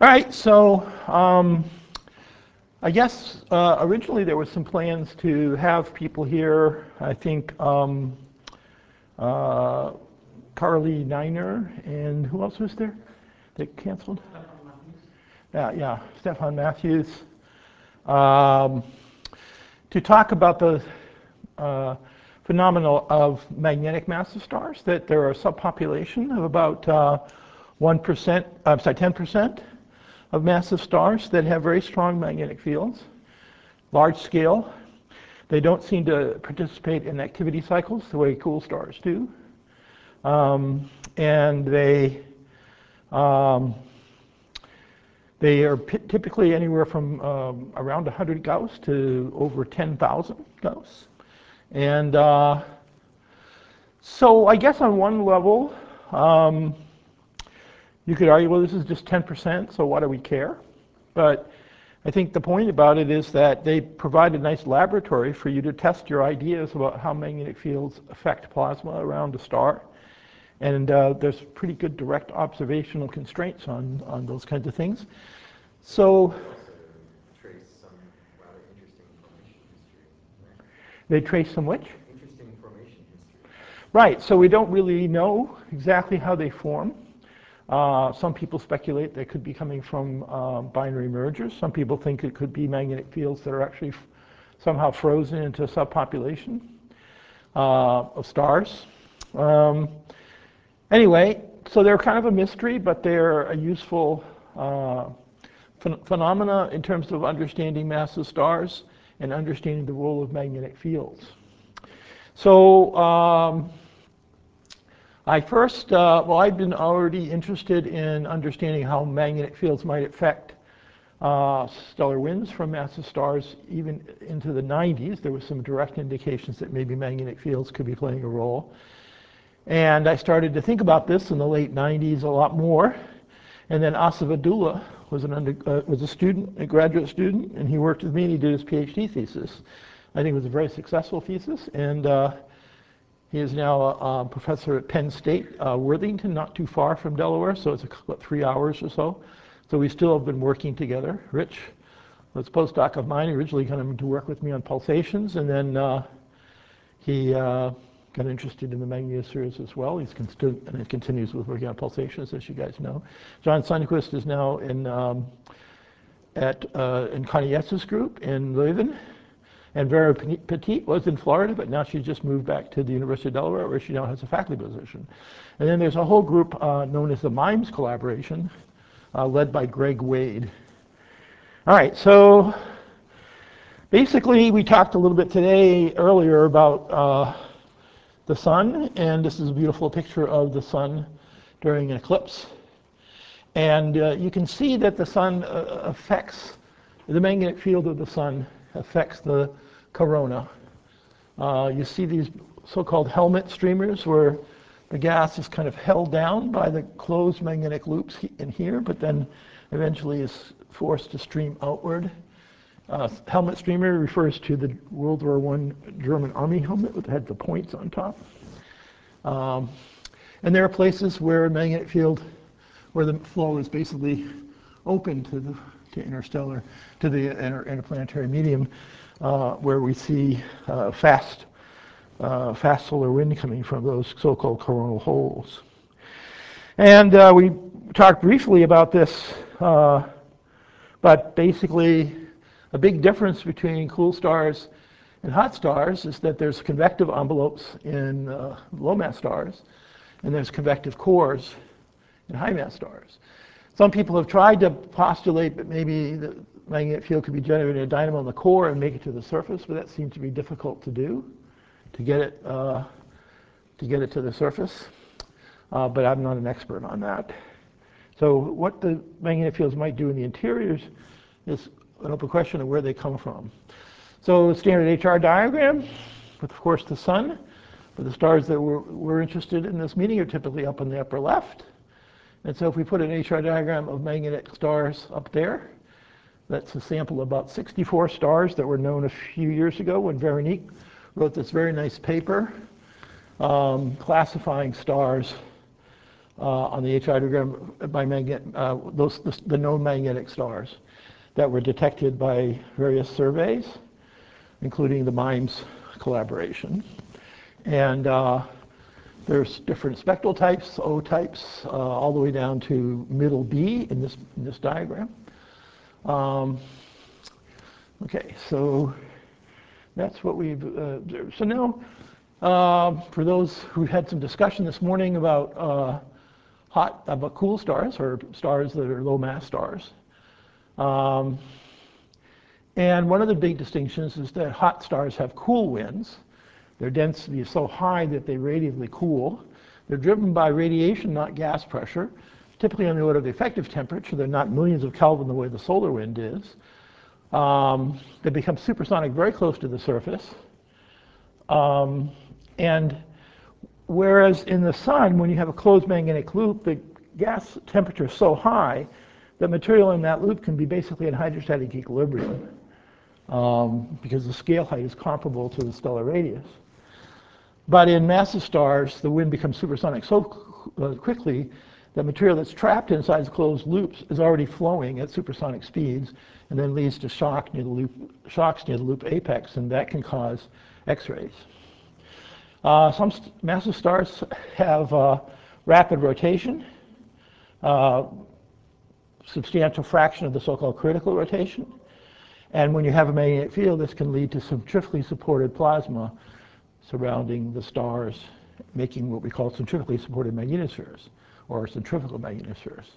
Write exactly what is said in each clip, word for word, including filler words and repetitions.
All right, so um, I guess uh, originally there was some plans to have people here. I think um, uh, Carly Niner and who else was there? They canceled? Yeah, yeah, Stefan Matthews. Um, to talk about the uh, phenomenon of magnetic massive stars, that there are a subpopulation of about uh, one percent, I'm sorry, ten percent of massive stars that have very strong magnetic fields, large scale. They don't seem to participate in activity cycles the way cool stars do. Um, and they um, they are p- typically anywhere from um, around one hundred Gauss to over ten thousand Gauss. And uh, so I guess on one level, um, you could argue, well, this is just ten percent, so why do we care? But I think the point about it is that they provide a nice laboratory for you to test your ideas about how magnetic fields affect plasma around a star. And uh, there's pretty good direct observational constraints on, on those kinds of things. So trace some rather interesting formation history. Right? They trace some which? Interesting formation history. Right, so we don't really know exactly how they form. Uh, some people speculate they could be coming from uh, binary mergers. Some people think it could be magnetic fields that are actually f- somehow frozen into a subpopulation uh, of stars. Um, anyway, so they're kind of a mystery, but they're a useful uh, ph- phenomena in terms of understanding massive stars and understanding the role of magnetic fields. So um, I first, uh, well, I've been already interested in understanding how magnetic fields might affect uh, stellar winds from massive stars even into the nineties. There were some direct indications that maybe magnetic fields could be playing a role. And I started to think about this in the late nineties a lot more. And then Asif Abdullah was, an under, uh, was a student, a graduate student, and he worked with me and he did his PhD thesis. I think it was a very successful thesis. And uh, he is now a, a professor at Penn State, uh, Worthington, not too far from Delaware, so it's about three hours or so. So we still have been working together. Rich was a postdoc of mine, originally coming to work with me on pulsations, and then uh, he uh, got interested in the magnetospheres as well. He's consti- and he continues with working on pulsations, as you guys know. John Sundquist is now in um, at uh, in Connie Yetz's group in Leuven. And Vera Petit was in Florida, but now she's just moved back to the University of Delaware, where she now has a faculty position. And then there's a whole group uh, known as the MIMES collaboration, uh, led by Greg Wade. All right, so basically we talked a little bit today earlier about uh, the sun, and this is a beautiful picture of the sun during an eclipse. And uh, you can see that the sun uh, affects, the magnetic field of the sun affects the corona. Uh, you see these so-called helmet streamers where the gas is kind of held down by the closed magnetic loops in here, but then eventually is forced to stream outward. Uh, helmet streamer refers to the World War One German army helmet with had the points on top. Um, and there are places where a magnetic field, where the flow is basically open to the to interstellar, to the inter, interplanetary medium, uh, where we see uh, fast, uh, fast solar wind coming from those so-called coronal holes. And uh, we talked briefly about this, uh, but basically a big difference between cool stars and hot stars is that there's convective envelopes in uh, low mass stars, and there's convective cores in high mass stars. Some people have tried to postulate that maybe the magnetic field could be generated in a dynamo in the core and make it to the surface, but that seems to be difficult to do, to get it, uh, to, get it to the surface. Uh, but I'm not an expert on that. So what the magnetic fields might do in the interiors is an open question of where they come from. So standard H R diagram, with of course the sun, but the stars that we're, we're interested in this meeting are typically up in the upper left. And so if we put an H R diagram of magnetic stars up there, that's a sample of about sixty-four stars that were known a few years ago when Veronique wrote this very nice paper um, classifying stars uh, on the H I diagram by magnet, uh, those, the, the known magnetic stars that were detected by various surveys, including the MIMES collaboration. And uh, there's different spectral types, O types, uh, all the way down to middle B in this, in this diagram. Um, okay, so that's what we've uh, observed. So now, uh, for those who had some discussion this morning about uh, hot, about cool stars, or stars that are low mass stars. Um, and one of the big distinctions is that hot stars have cool winds. Their density is so high that they radially cool. They're driven by radiation, not gas pressure, typically on the order of the effective temperature. They're not millions of Kelvin the way the solar wind is. Um, they become supersonic very close to the surface. Um, and whereas in the sun, when you have a closed magnetic loop, the gas temperature is so high that material in that loop can be basically in hydrostatic equilibrium, um, because the scale height is comparable to the stellar radius. But in massive stars, the wind becomes supersonic so uh, quickly that material that's trapped inside the closed loops is already flowing at supersonic speeds, and then leads to shock near the loop, shocks near the loop apex, and that can cause X-rays. Uh, some st massive stars have uh, rapid rotation, uh, substantial fraction of the so-called critical rotation. And when you have a magnetic field, this can lead to centrifugally supported plasma surrounding the stars, making what we call centrifugally supported magnetospheres, or centrifugal magnetospheres.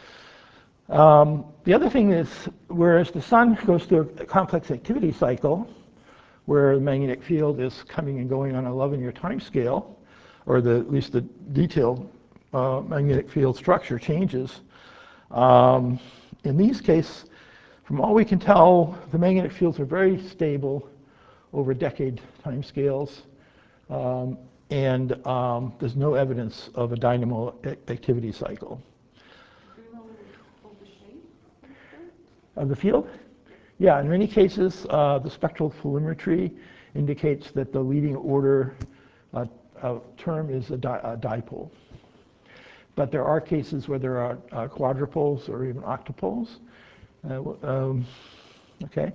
Um, the other thing is, whereas the sun goes through a complex activity cycle, where the magnetic field is coming and going on an eleven-year time scale, or the, at least the detailed uh, magnetic field structure changes, um, in these cases, from all we can tell, the magnetic fields are very stable over decade time scales, um, and um, there's no evidence of a dynamo activity cycle. Do you know of the shape Of the field? Yeah, in many cases, uh, the spectral polarimetry indicates that the leading order uh, uh, term is a, di a dipole. But there are cases where there are uh, quadrupoles or even octupoles. Uh, um, okay.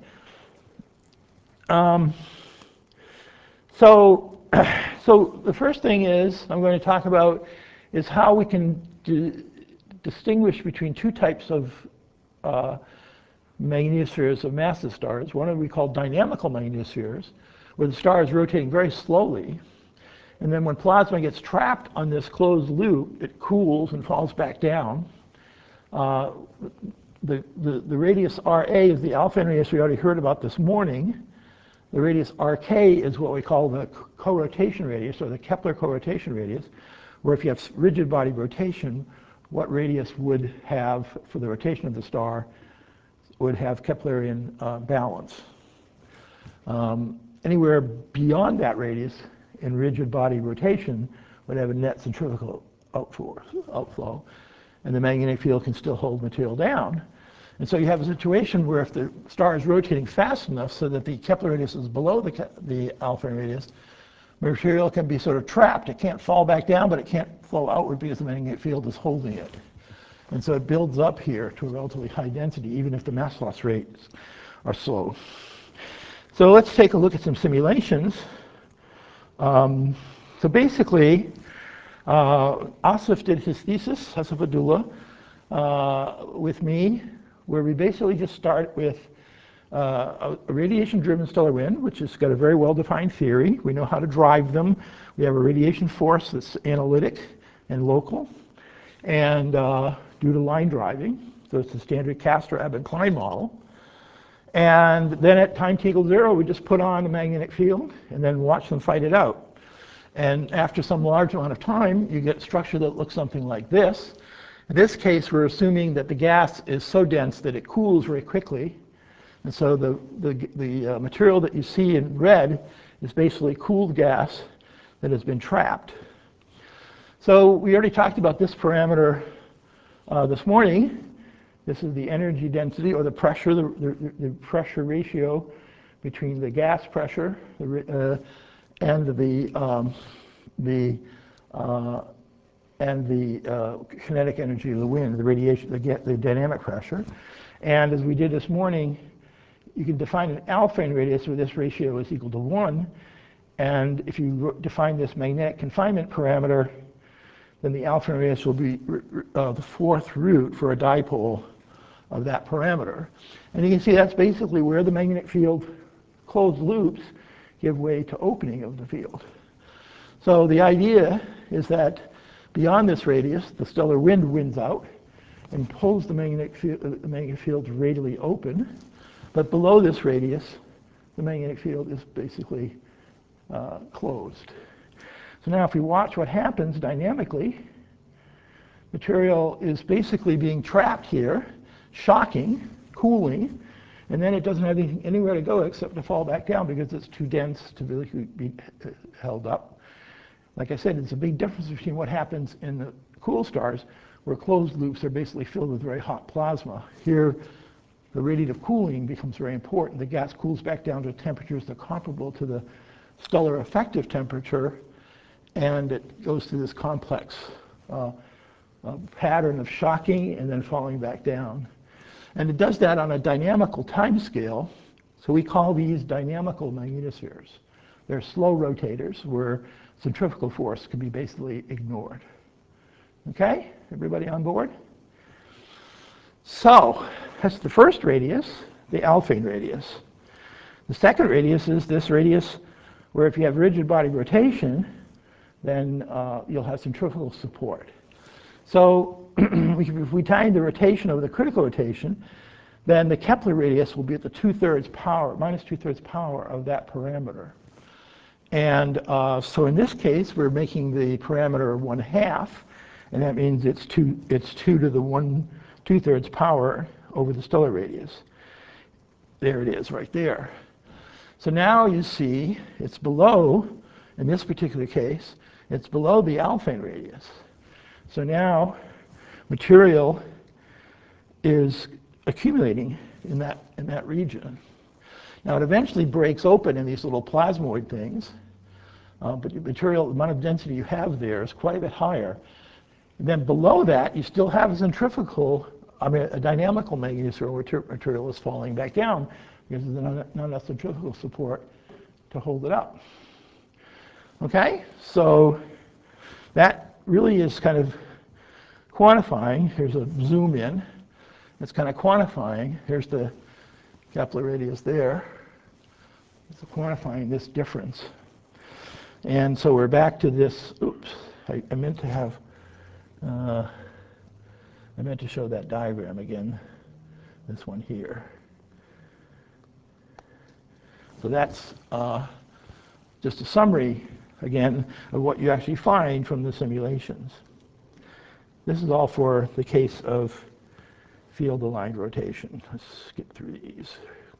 Um, so, so the first thing is I'm going to talk about is how we can di distinguish between two types of uh, magnetospheres of massive stars. One of we call dynamical magnetospheres, where the star is rotating very slowly. And then when plasma gets trapped on this closed loop, it cools and falls back down. Uh, the, the, the radius R A is the alpha radius we already heard about this morning. The radius R K is what we call the co-rotation radius, or the Kepler co-rotation radius, where if you have rigid body rotation, what radius would have, for the rotation of the star, would have Keplerian uh, balance. Um, anywhere beyond that radius in rigid body rotation would have a net centrifugal outflow, outflow, and the magnetic field can still hold material down. And so you have a situation where if the star is rotating fast enough so that the Kepler radius is below the, the alpha radius, material can be sort of trapped. It can't fall back down, but it can't flow outward because the magnetic field is holding it. And so it builds up here to a relatively high density, even if the mass loss rates are slow. So let's take a look at some simulations. Um, so basically, uh, Asif did his thesis, Asif Abdullah, uh, with me, where we basically just start with uh, a radiation-driven stellar wind, which has got a very well-defined theory. We know how to drive them. We have a radiation force that's analytic and local, and uh, due to line driving. So it's the standard Castor-Abbott-Klein model. And then at time t equals zero, we just put on a magnetic field and then watch them fight it out. And after some large amount of time, you get a structure that looks something like this. In this case, we're assuming that the gas is so dense that it cools very quickly. And so the, the, the uh, material that you see in red is basically cooled gas that has been trapped. So we already talked about this parameter uh, this morning. This is the energy density, or the pressure, the, the, the pressure ratio between the gas pressure the, uh, and the, um, the uh, and the uh, kinetic energy of the wind, the radiation, the, the dynamic pressure. And as we did this morning, you can define an Alfvén radius where this ratio is equal to one. And if you define this magnetic confinement parameter, then the Alfvén radius will be uh, the fourth root for a dipole of that parameter. And you can see that's basically where the magnetic field closed loops give way to opening of the field. So the idea is that beyond this radius, the stellar wind wins out and pulls the magnetic field, the magnetic field radially open. But below this radius, the magnetic field is basically uh, closed. So now if we watch what happens dynamically, material is basically being trapped here, shocking, cooling, and then it doesn't have anything, anywhere to go except to fall back down because it's too dense to really be held up. Like I said, it's a big difference between what happens in the cool stars, where closed loops are basically filled with very hot plasma. Here, the radiative cooling becomes very important. The gas cools back down to temperatures that are comparable to the stellar effective temperature, and it goes through this complex uh, uh, pattern of shocking and then falling back down. And it does that on a dynamical time scale, so we call these dynamical magnetospheres. They're slow rotators where centrifugal force can be basically ignored. Okay, everybody on board? So that's the first radius, the Alfvén radius. The second radius is this radius where if you have rigid body rotation, then uh, you'll have centrifugal support. So if we time the rotation over the critical rotation, then the Kepler radius will be at the two-thirds power, minus two-thirds power of that parameter. And uh, so in this case, we're making the parameter one half, and that means it's two, it's two to the one two-thirds power over the stellar radius. There it is right there. So now you see it's below, in this particular case, it's below the Alfvén radius. So now material is accumulating in that, in that region. Now it eventually breaks open in these little plasmoid things, uh, but the material, the amount of density you have there is quite a bit higher. And then below that, you still have a centrifugal, I mean a dynamical magnetosphere where material is falling back down because there's not, not enough centrifugal support to hold it up. Okay, so that really is kind of quantifying. Here's a zoom in. It's kind of quantifying. Here's the Kepler radius there. It's quantifying this difference. And so we're back to this. Oops, I, I meant to have, uh, I meant to show that diagram again, this one here. So that's uh, just a summary, again, of what you actually find from the simulations. This is all for the case of field-aligned rotation. Let's skip through these.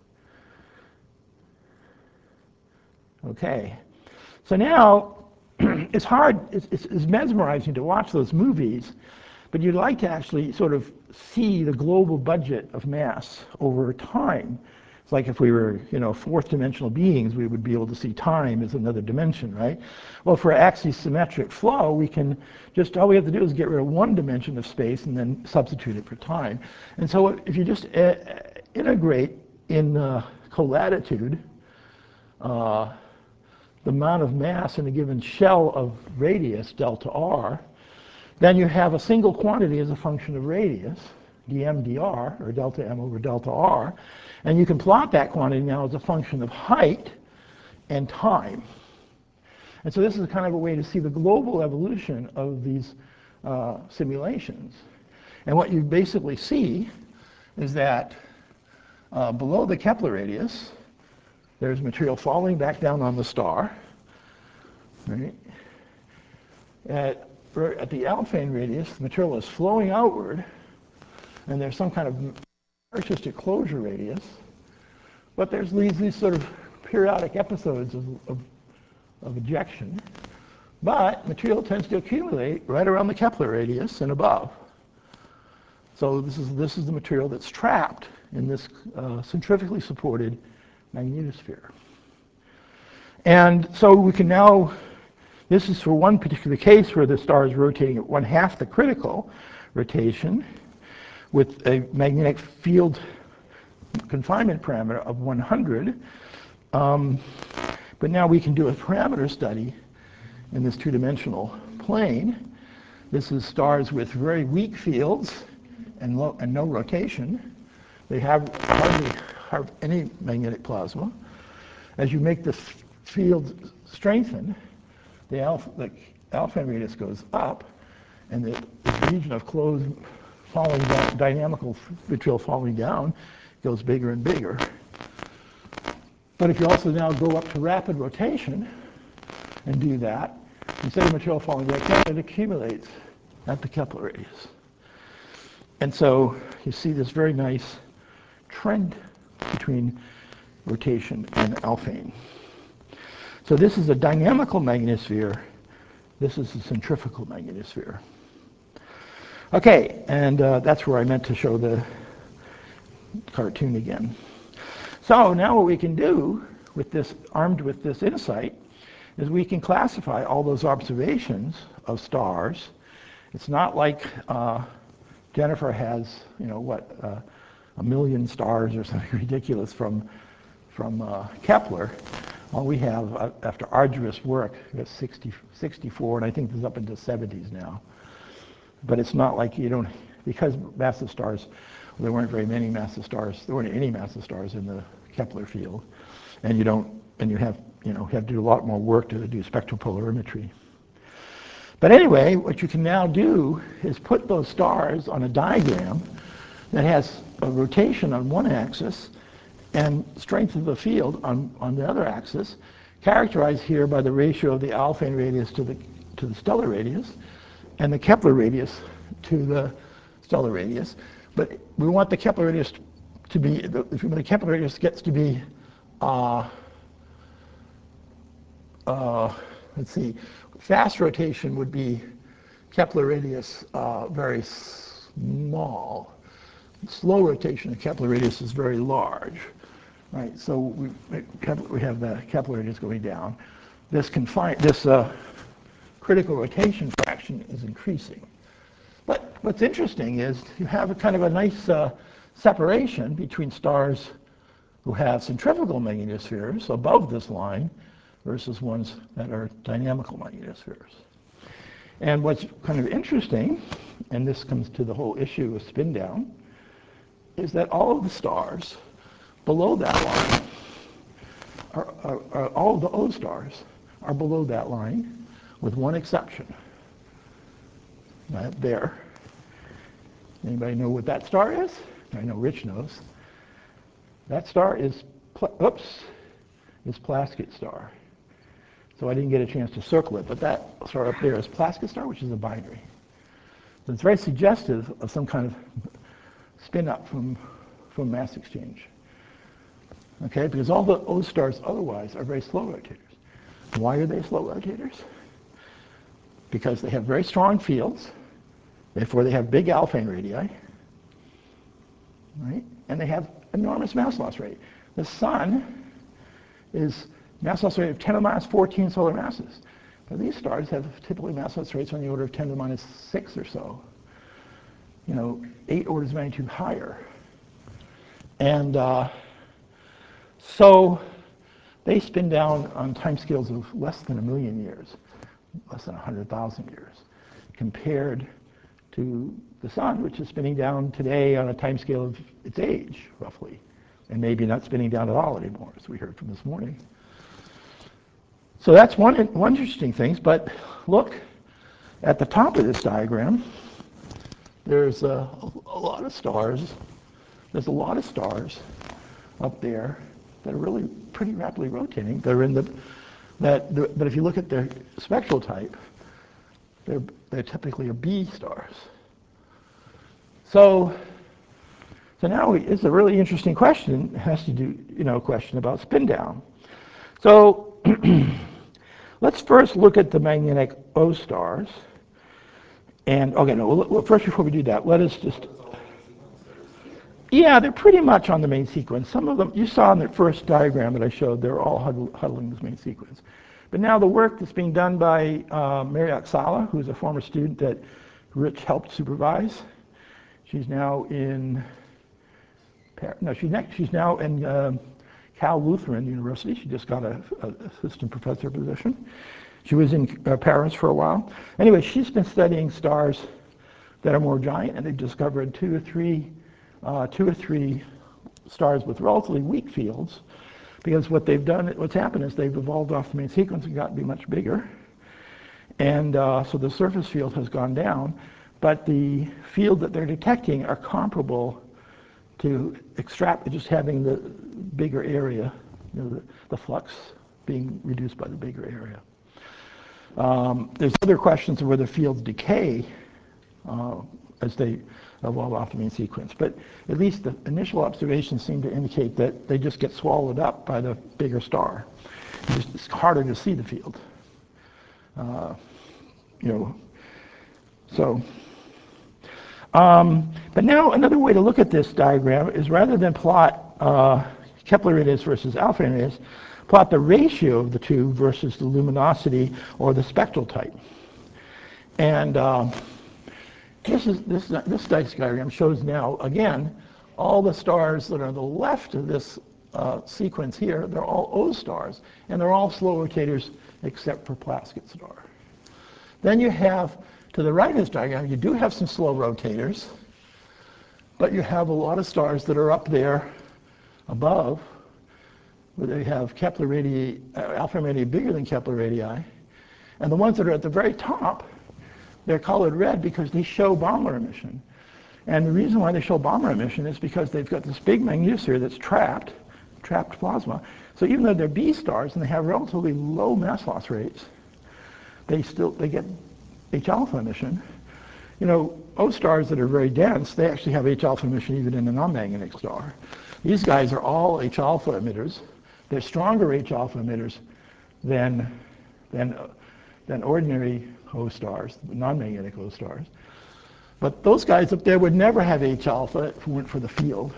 Okay, so now it's hard, it's, it's, it's mesmerizing to watch those movies, but you'd like to actually sort of see the global budget of mass over time. It's like if we were, you know, fourth dimensional beings, we would be able to see time as another dimension, right? Well, for axisymmetric flow, we can just, all we have to do is get rid of one dimension of space and then substitute it for time. And so if you just uh, integrate in uh, colatitude uh, the amount of mass in a given shell of radius, delta r, then you have a single quantity as a function of radius, dm dr, or delta m over delta r, and you can plot that quantity now as a function of height and time. And so this is kind of a way to see the global evolution of these uh, simulations. And what you basically see is that uh, below the Kepler radius, there's material falling back down on the star. Right? At, at the Alfvén radius, the material is flowing outward, and there's some kind of artistic closure radius, but there's these, these sort of periodic episodes of, of, of ejection, but material tends to accumulate right around the Kepler radius and above. So this is, this is the material that's trapped in this uh, centrifugally supported magnetosphere. And so we can now This is for one particular case where the star is rotating at one half the critical rotation with a magnetic field confinement parameter of one hundred. Um, but now we can do a parameter study in this two-dimensional plane. This is stars with very weak fields and, low, and no rotation. They have hardly have any magnetic plasma. As you make the field strengthen, the alpha, the alpha radius goes up, and the, the region of closed falling down, dynamical vitriol falling down goes bigger and bigger. But if you also now go up to rapid rotation and do that, instead of material falling back down, it accumulates at the Kepler radius. And so you see this very nice trend between rotation and alphane. So this is a dynamical magnetosphere. This is a centrifugal magnetosphere. Okay, and uh, that's where I meant to show the cartoon again. So now what we can do with this, armed with this insight, is we can classify all those observations of stars. It's not like uh, Jennifer has, you know, what, uh, a million stars or something ridiculous from, from uh, Kepler. All we have, uh, after arduous work, we have sixty, sixty-four, and I think there's up into seventies now. But it's not like you don't, because massive stars, well, there weren't very many massive stars, there weren't any massive stars in the Kepler field, and you don't, and you have, you know, have to do a lot more work to do spectropolarimetry. But anyway, what you can now do is put those stars on a diagram that has a rotation on one axis and strength of the field on, on the other axis, characterized here by the ratio of the alphane radius to the, to the stellar radius, and the Kepler radius to the stellar radius. But we want the Kepler radius to be, the, the Kepler radius gets to be, uh, uh, let's see, fast rotation would be Kepler radius uh, very small. Slow rotation, the Kepler radius is very large. Right, so we, we have the Kepler radius going down. This, confine, this uh, critical rotation fraction is increasing. But what's interesting is you have a kind of a nice uh, separation between stars who have centrifugal magnetospheres above this line versus ones that are dynamical magnetospheres. And what's kind of interesting, and this comes to the whole issue of spin down, is that all of the stars below that line, are, are, are all of the O stars are below that line, with one exception. Right there. Anybody know what that star is? I know Rich knows. That star is, oops, is Plaskett star. So I didn't get a chance to circle it, but that star up there is Plaskett star, which is a binary. So it's very suggestive of some kind of spin up from, from mass exchange. Okay, because all the O stars otherwise are very slow rotators. Why are they slow rotators? Because they have very strong fields, therefore they have big alphane radii, right? And they have enormous mass loss rate. The sun is mass loss rate of ten to the minus fourteen solar masses. But these stars have typically mass loss rates on the order of ten to the minus six or so. You know, eight orders of magnitude higher. And uh, so they spin down on timescales of less than a million years, less than one hundred thousand years, compared to the sun, which is spinning down today on a timescale of its age, roughly, and maybe not spinning down at all anymore, as we heard from this morning. So that's one, one interesting thing, but look at the top of this diagram. There's a, a lot of stars. There's a lot of stars up there that are really pretty rapidly rotating. They're in the, that, the, but if you look at their spectral type, they're, they're typically a B stars. So, so now we, it's a really interesting question. It has to do, you know, a question about spin down. So let's first look at the magnetic O stars. And, okay, no, well, first before we do that, let us just, yeah, they're pretty much on the main sequence. Some of them, you saw in the first diagram that I showed, they're all huddle, huddling this main sequence. But now the work that's being done by uh, Mariette Sala, who's a former student that Rich helped supervise. She's now in, no, she's, next, she's now in uh, Cal Lutheran University. She just got an assistant professor position. She was in uh, Paris for a while. Anyway, she's been studying stars that are more giant, and they've discovered two or three, uh, two or three stars with relatively weak fields, because what they've done, what's happened is they've evolved off the main sequence and gotten to be much bigger. And uh, so the surface field has gone down, but the field that they're detecting are comparable to extract, just having the bigger area, you know, the, the flux being reduced by the bigger area. Um, there's other questions of whether fields decay uh, as they evolve off the main sequence, but at least the initial observations seem to indicate that they just get swallowed up by the bigger star. It's, it's harder to see the field. Uh, you know, so. Um, but now another way to look at this diagram is, rather than plot uh, Kepler radius versus alpha radius, plot the ratio of the two versus the luminosity or the spectral type. And um, this is this this diagram shows now again all the stars that are on the left of this uh, sequence here. They're all O stars, and they're all slow rotators except for Plaskett star. Then you have, to the right of this diagram, you do have some slow rotators, but you have a lot of stars that are up there above, where they have Kepler radii, uh, alpha radii bigger than Kepler radii, and the ones that are at the very top, they're colored red because they show Baumler emission. And the reason why they show Baumler emission is because they've got this big magnetosphere that's trapped, trapped plasma. So even though they're B stars and they have relatively low mass loss rates, they still they get H alpha emission. You know, O stars that are very dense, they actually have H alpha emission even in a non-magnetic star. These guys are all H alpha emitters. They're stronger H alpha emitters than than uh, than ordinary O stars, non-magnetic O stars. But those guys up there would never have H alpha if it weren't for the field.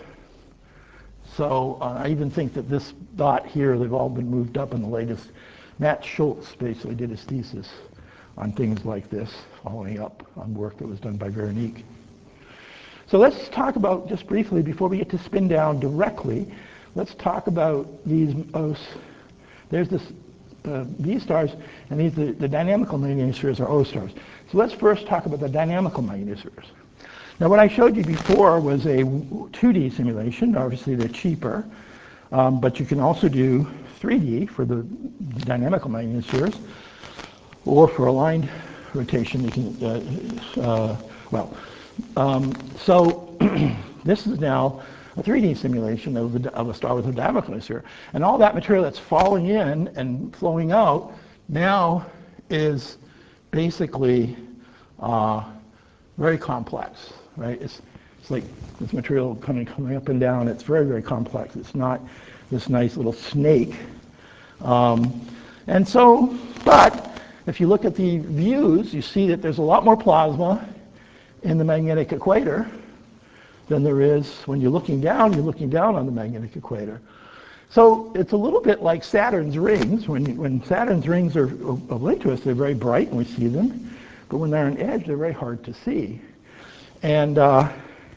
So uh, I even think that this dot here, they've all been moved up in the latest. Matt Schultz basically did his thesis on things like this, following up on work that was done by Veronique. So let's talk about, just briefly, before we get to spin down directly, let's talk about these O. There's this uh, B stars, and these the, the dynamical magnetospheres are O stars. So let's first talk about the dynamical magnetospheres. Now, what I showed you before was a two D simulation. Obviously, they're cheaper, um, but you can also do three D for the dynamical magnetospheres, or for aligned rotation. You can, uh, uh, well, um, so this is now a three D simulation of, the, of a star with a dynamical magnetosphere, and all that material that's falling in and flowing out now is basically uh, very complex, right? It's, it's like this material coming, coming up and down. It's very, very complex. It's not this nice little snake. Um, and so, but if you look at the views, you see that there's a lot more plasma in the magnetic equator than there is when you're looking down. You're looking down on the magnetic equator. So it's a little bit like Saturn's rings. When, when Saturn's rings are oblique to us, they're very bright and we see them. But when they're on edge, they're very hard to see. And uh,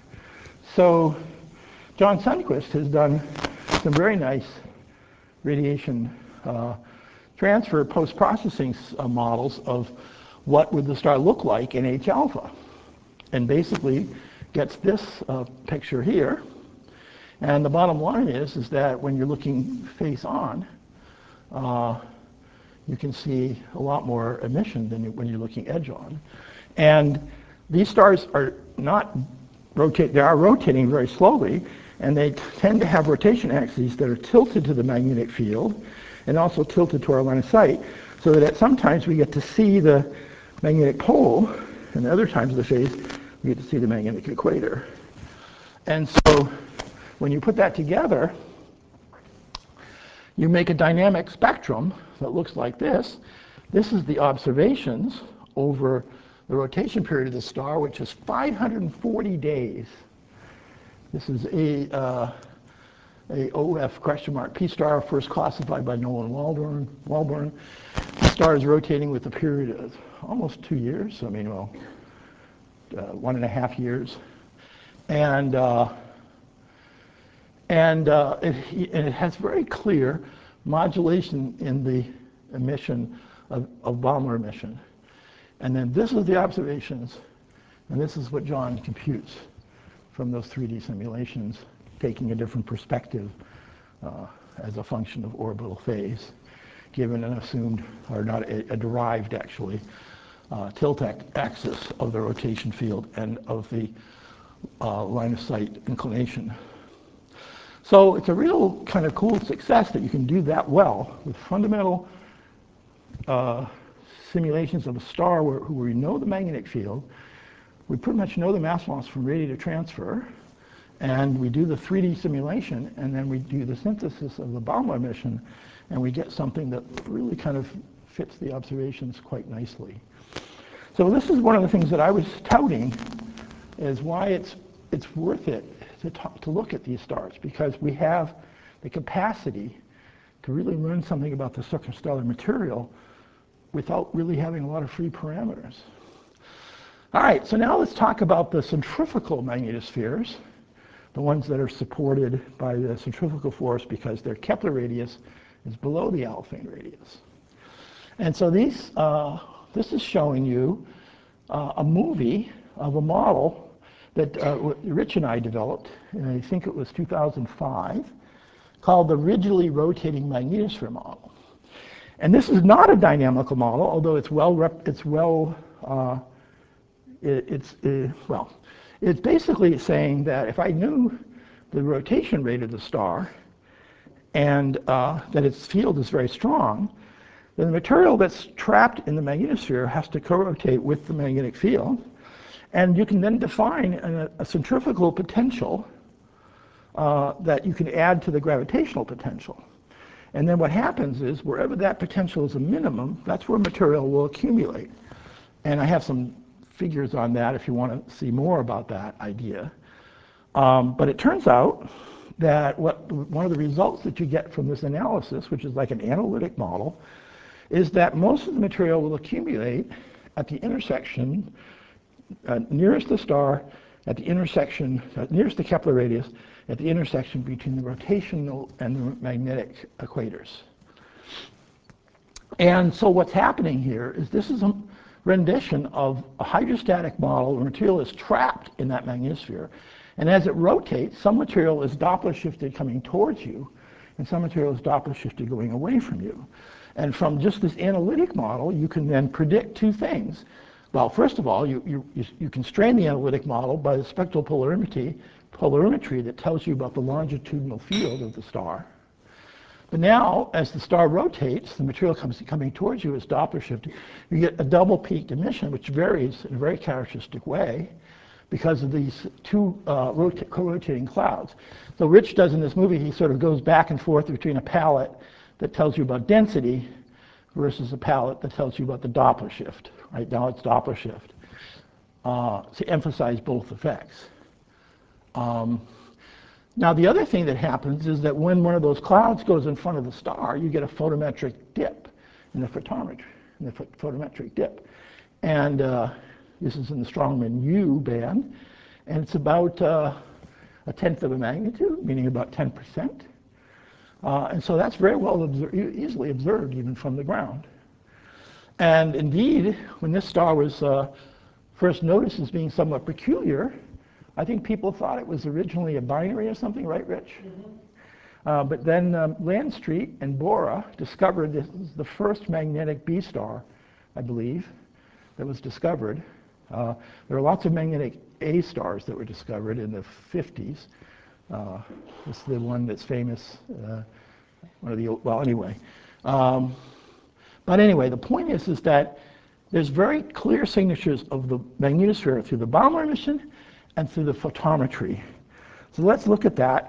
so John Sundquist has done some very nice radiation uh, transfer post-processing uh, models of what would the star look like in H alpha. And basically gets this uh, picture here. And the bottom line is, is that when you're looking face on, uh, you can see a lot more emission than you, when you're looking edge on. And these stars are not rotate, they are rotating very slowly, and they tend to have rotation axes that are tilted to the magnetic field and also tilted to our line of sight, so that at sometimes we get to see the magnetic pole, and other times of the phase we get to see the magnetic equator. And so when you put that together, you make a dynamic spectrum that looks like this. This is the observations over the rotation period of the star, which is five hundred forty days. This is a, uh, a O F question mark P star, first classified by Nolan Walborn. Walborn. star is rotating with a period of almost two years. I mean, well, uh, one and a half years. And, uh, and, uh, it, and it has very clear modulation in the emission of, of Balmer emission. And then this is the observations, and this is what John computes from those three D simulations, taking a different perspective uh, as a function of orbital phase, given an assumed, or not a, a derived actually, uh, tilt axis of the rotation field and of the uh, line of sight inclination. So it's a real kind of cool success that you can do that well with fundamental uh, simulations of a star where, where we know the magnetic field, we pretty much know the mass loss from radiative transfer, and we do the three D simulation, and then we do the synthesis of the Balmer emission, and we get something that really kind of fits the observations quite nicely. So this is one of the things that I was touting is why it's, it's worth it to, talk, to look at these stars, because we have the capacity to really learn something about the circumstellar material without really having a lot of free parameters. All right, so now let's talk about the centrifugal magnetospheres, the ones that are supported by the centrifugal force because their Kepler radius is below the Alfvén radius. And so these, uh, this is showing you uh, a movie of a model that uh, Rich and I developed, and I think it was two thousand five, called the rigidly rotating magnetosphere model. And this is not a dynamical model, although it's well, rep it's well, uh, it, it's, uh, well, it's basically saying that if I knew the rotation rate of the star and uh, that its field is very strong, then the material that's trapped in the magnetosphere has to co-rotate with the magnetic field. And you can then define a, a centrifugal potential uh, that you can add to the gravitational potential. And then what happens is wherever that potential is a minimum, that's where material will accumulate. And I have some figures on that if you want to see more about that idea. Um, but it turns out that what, one of the results that you get from this analysis, which is like an analytic model, is that most of the material will accumulate at the intersection, uh, nearest the star, at the intersection, uh, nearest the Kepler radius, at the intersection between the rotational and the magnetic equators. And so what's happening here is this is a rendition of a hydrostatic model. The material is trapped in that magnetosphere. And as it rotates, some material is Doppler shifted coming towards you, and some material is Doppler shifted going away from you. And from just this analytic model, you can then predict two things. Well, first of all, you, you, you constrain the analytic model by the spectral polarimetry, polarimetry that tells you about the longitudinal field of the star. But now, as the star rotates, the material comes coming towards you is Doppler shifted. You get a double peaked emission, which varies in a very characteristic way because of these two uh, co-rotating clouds. So Rich does in this movie, he sort of goes back and forth between a palette that tells you about density versus a palette that tells you about the Doppler shift. Right now it's Doppler shift uh, to emphasize both effects. Um, now the other thing that happens is that when one of those clouds goes in front of the star, you get a photometric dip in the photometry, in the photometric dip. And uh, this is in the Strongman U band, and it's about uh, a tenth of a magnitude, meaning about ten percent. Uh, and so that's very well observed, easily observed even from the ground. And indeed, when this star was uh, first noticed as being somewhat peculiar, I think people thought it was originally a binary or something, right, Rich? Mm-hmm. uh, but then um, Landstreet and Bora discovered this is the first magnetic B star, I believe, that was discovered. Uh, there are lots of magnetic A stars that were discovered in the fifties. Uh, this is the one that's famous, uh, one of the, well, anyway. Um, but anyway, the point is, is that there's very clear signatures of the magnetosphere through the Balmer emission and through the photometry. So let's look at that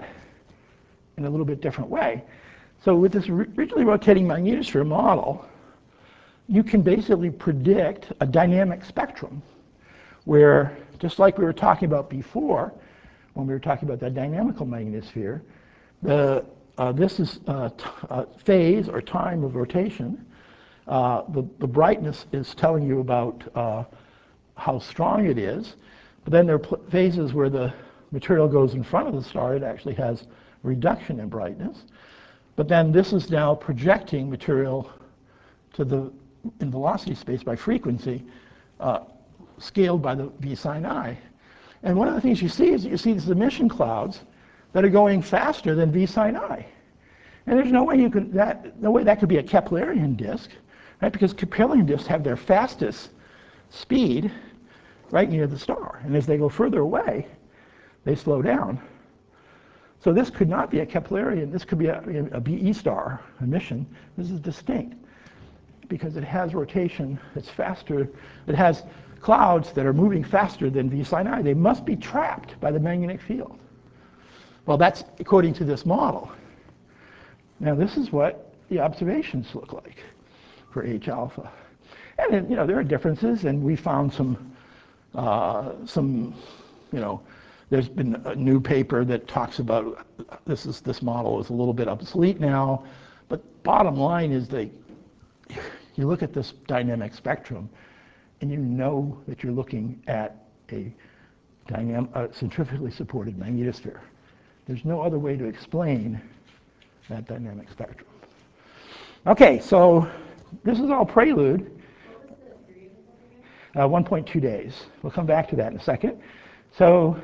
in a little bit different way. So with this rigidly rotating magnetosphere model, you can basically predict a dynamic spectrum where, just like we were talking about before, when we were talking about the dynamical magnetosphere, the, uh, this is uh, t uh, phase or time of rotation. Uh, the, the brightness is telling you about uh, how strong it is, but then there are pl- phases where the material goes in front of the star, it actually has a reduction in brightness. But then this is now projecting material to the in velocity space by frequency, uh, scaled by the v sine I. And one of the things you see is that you see these emission clouds that are going faster than v sine I. And there's no way you could that no way that could be a Keplerian disk, right? Because Keplerian disks have their fastest speed right near the star, and as they go further away, they slow down. So this could not be a Keplerian. This could be a, a B E star emission. This is distinct because it has rotation that's faster. It has clouds that are moving faster than v sine I. They must be trapped by the magnetic field. Well, that's according to this model. Now, this is what the observations look like for H alpha. And then, you know, there are differences, and we found some, uh, some, you know, there's been a new paper that talks about this is this model is a little bit obsolete now, but bottom line is they, you look at this dynamic spectrum, and you know that you're looking at a, dynam- a centrifugally supported magnetosphere. There's no other way to explain that dynamic spectrum. Okay, so this is all prelude. What was the period again? Uh, one point two days. We'll come back to that in a second. So,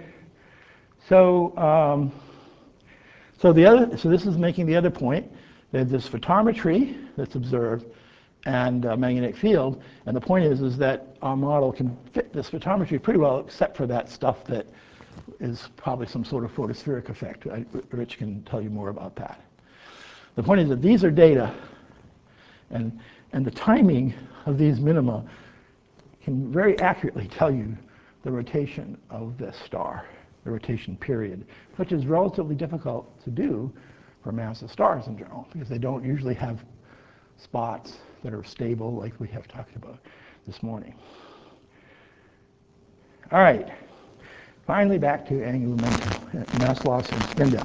so, um, so the other, so this is making the other point. There's this photometry that's observed and uh, magnetic field, and the point is, is that our model can fit this photometry pretty well, except for that stuff that is probably some sort of photospheric effect. I, Rich can tell you more about that. The point is that these are data, and, and the timing of these minima can very accurately tell you the rotation of this star, the rotation period, which is relatively difficult to do for massive stars in general, because they don't usually have spots that are stable like we have talked about this morning. All right, finally back to angular momentum, mass loss and spin down.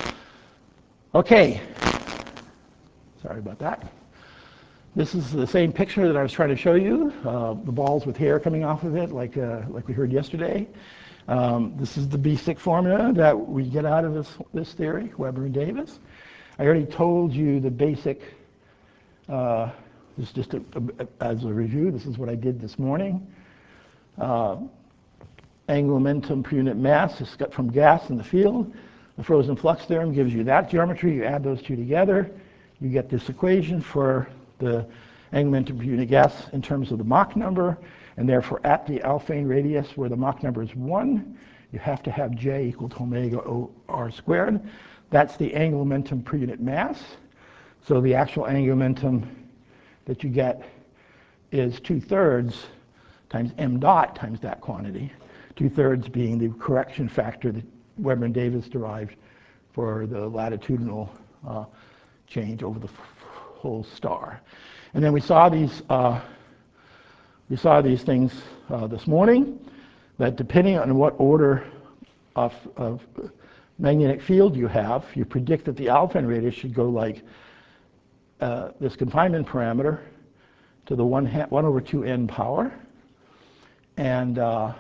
Okay, sorry about that. This is the same picture that I was trying to show you, uh, the balls with hair coming off of it, like, uh, like we heard yesterday. Um, this is the B S I C formula that we get out of this, this theory, Weber and Davis. I already told you the basic, uh, this is just a, a, as a review, this is what I did this morning. Uh, angular momentum per unit mass is got from gas in the field. The frozen flux theorem gives you that geometry. You add those two together, you get this equation for the angular momentum per unit gas in terms of the Mach number, and therefore at the Alfvén radius where the Mach number is one, you have to have J equal to omega O R squared. That's the angular momentum per unit mass. So the actual angular momentum that you get is two-thirds times m dot times that quantity, two-thirds being the correction factor that Weber and Davis derived for the latitudinal uh, change over the whole star. And then we saw these, uh, we saw these things uh, this morning, that depending on what order of, of magnetic field you have, you predict that the Alfvén radius should go like uh, this confinement parameter to the one, ha- one over two n power. And uh,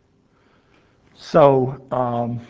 so, um,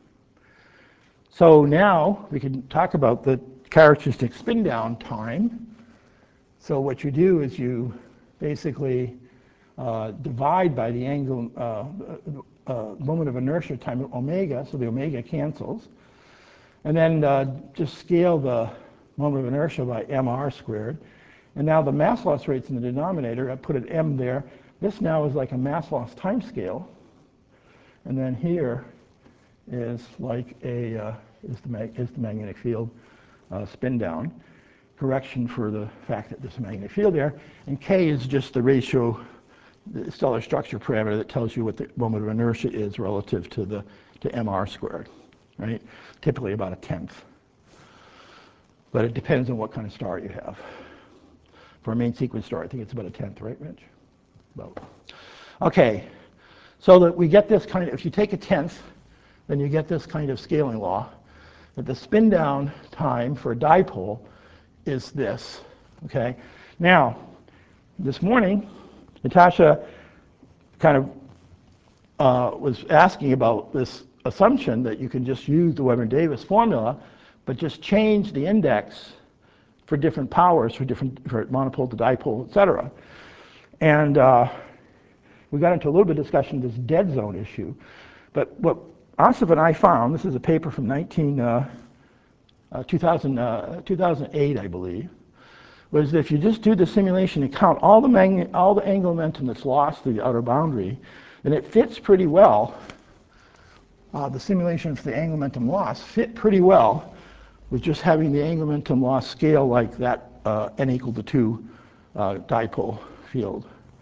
so now we can talk about the characteristic spin down time. So what you do is you basically uh, divide by the angle, uh, uh, moment of inertia times omega, so the omega cancels. And then uh, just scale the moment of inertia by mr squared. And now the mass loss rate's in the denominator. I put an m there. This now is like a mass loss time scale. And then here is like a, uh, is, the mag is the magnetic field uh, spin down. Correction for the fact that there's a magnetic field there. And K is just the ratio, the stellar structure parameter that tells you what the moment of inertia is relative to the to mr squared, right? Typically about a tenth. But it depends on what kind of star you have. For a main sequence star, I think it's about a tenth, right, Rich? About. Okay, so that we get this kind of, if you take a tenth, then you get this kind of scaling law, that the spin down time for a dipole is this, okay? Now, this morning, Natasha kind of uh, was asking about this assumption that you can just use the Weber-Davis formula, but just change the index for different powers, for different for monopole to dipole, et cetera. And uh, we got into a little bit of discussion of this dead zone issue. But what Asif and I found, this is a paper from nineteen, uh, uh, two thousand, uh, two thousand eight, I believe, was that if you just do the simulation and count all the, magn all the angular momentum that's lost through the outer boundary, then it fits pretty well. Uh, the simulation for the angular momentum loss fit pretty well with just having the angular momentum loss scale like that uh, n equal to two uh, dipole field.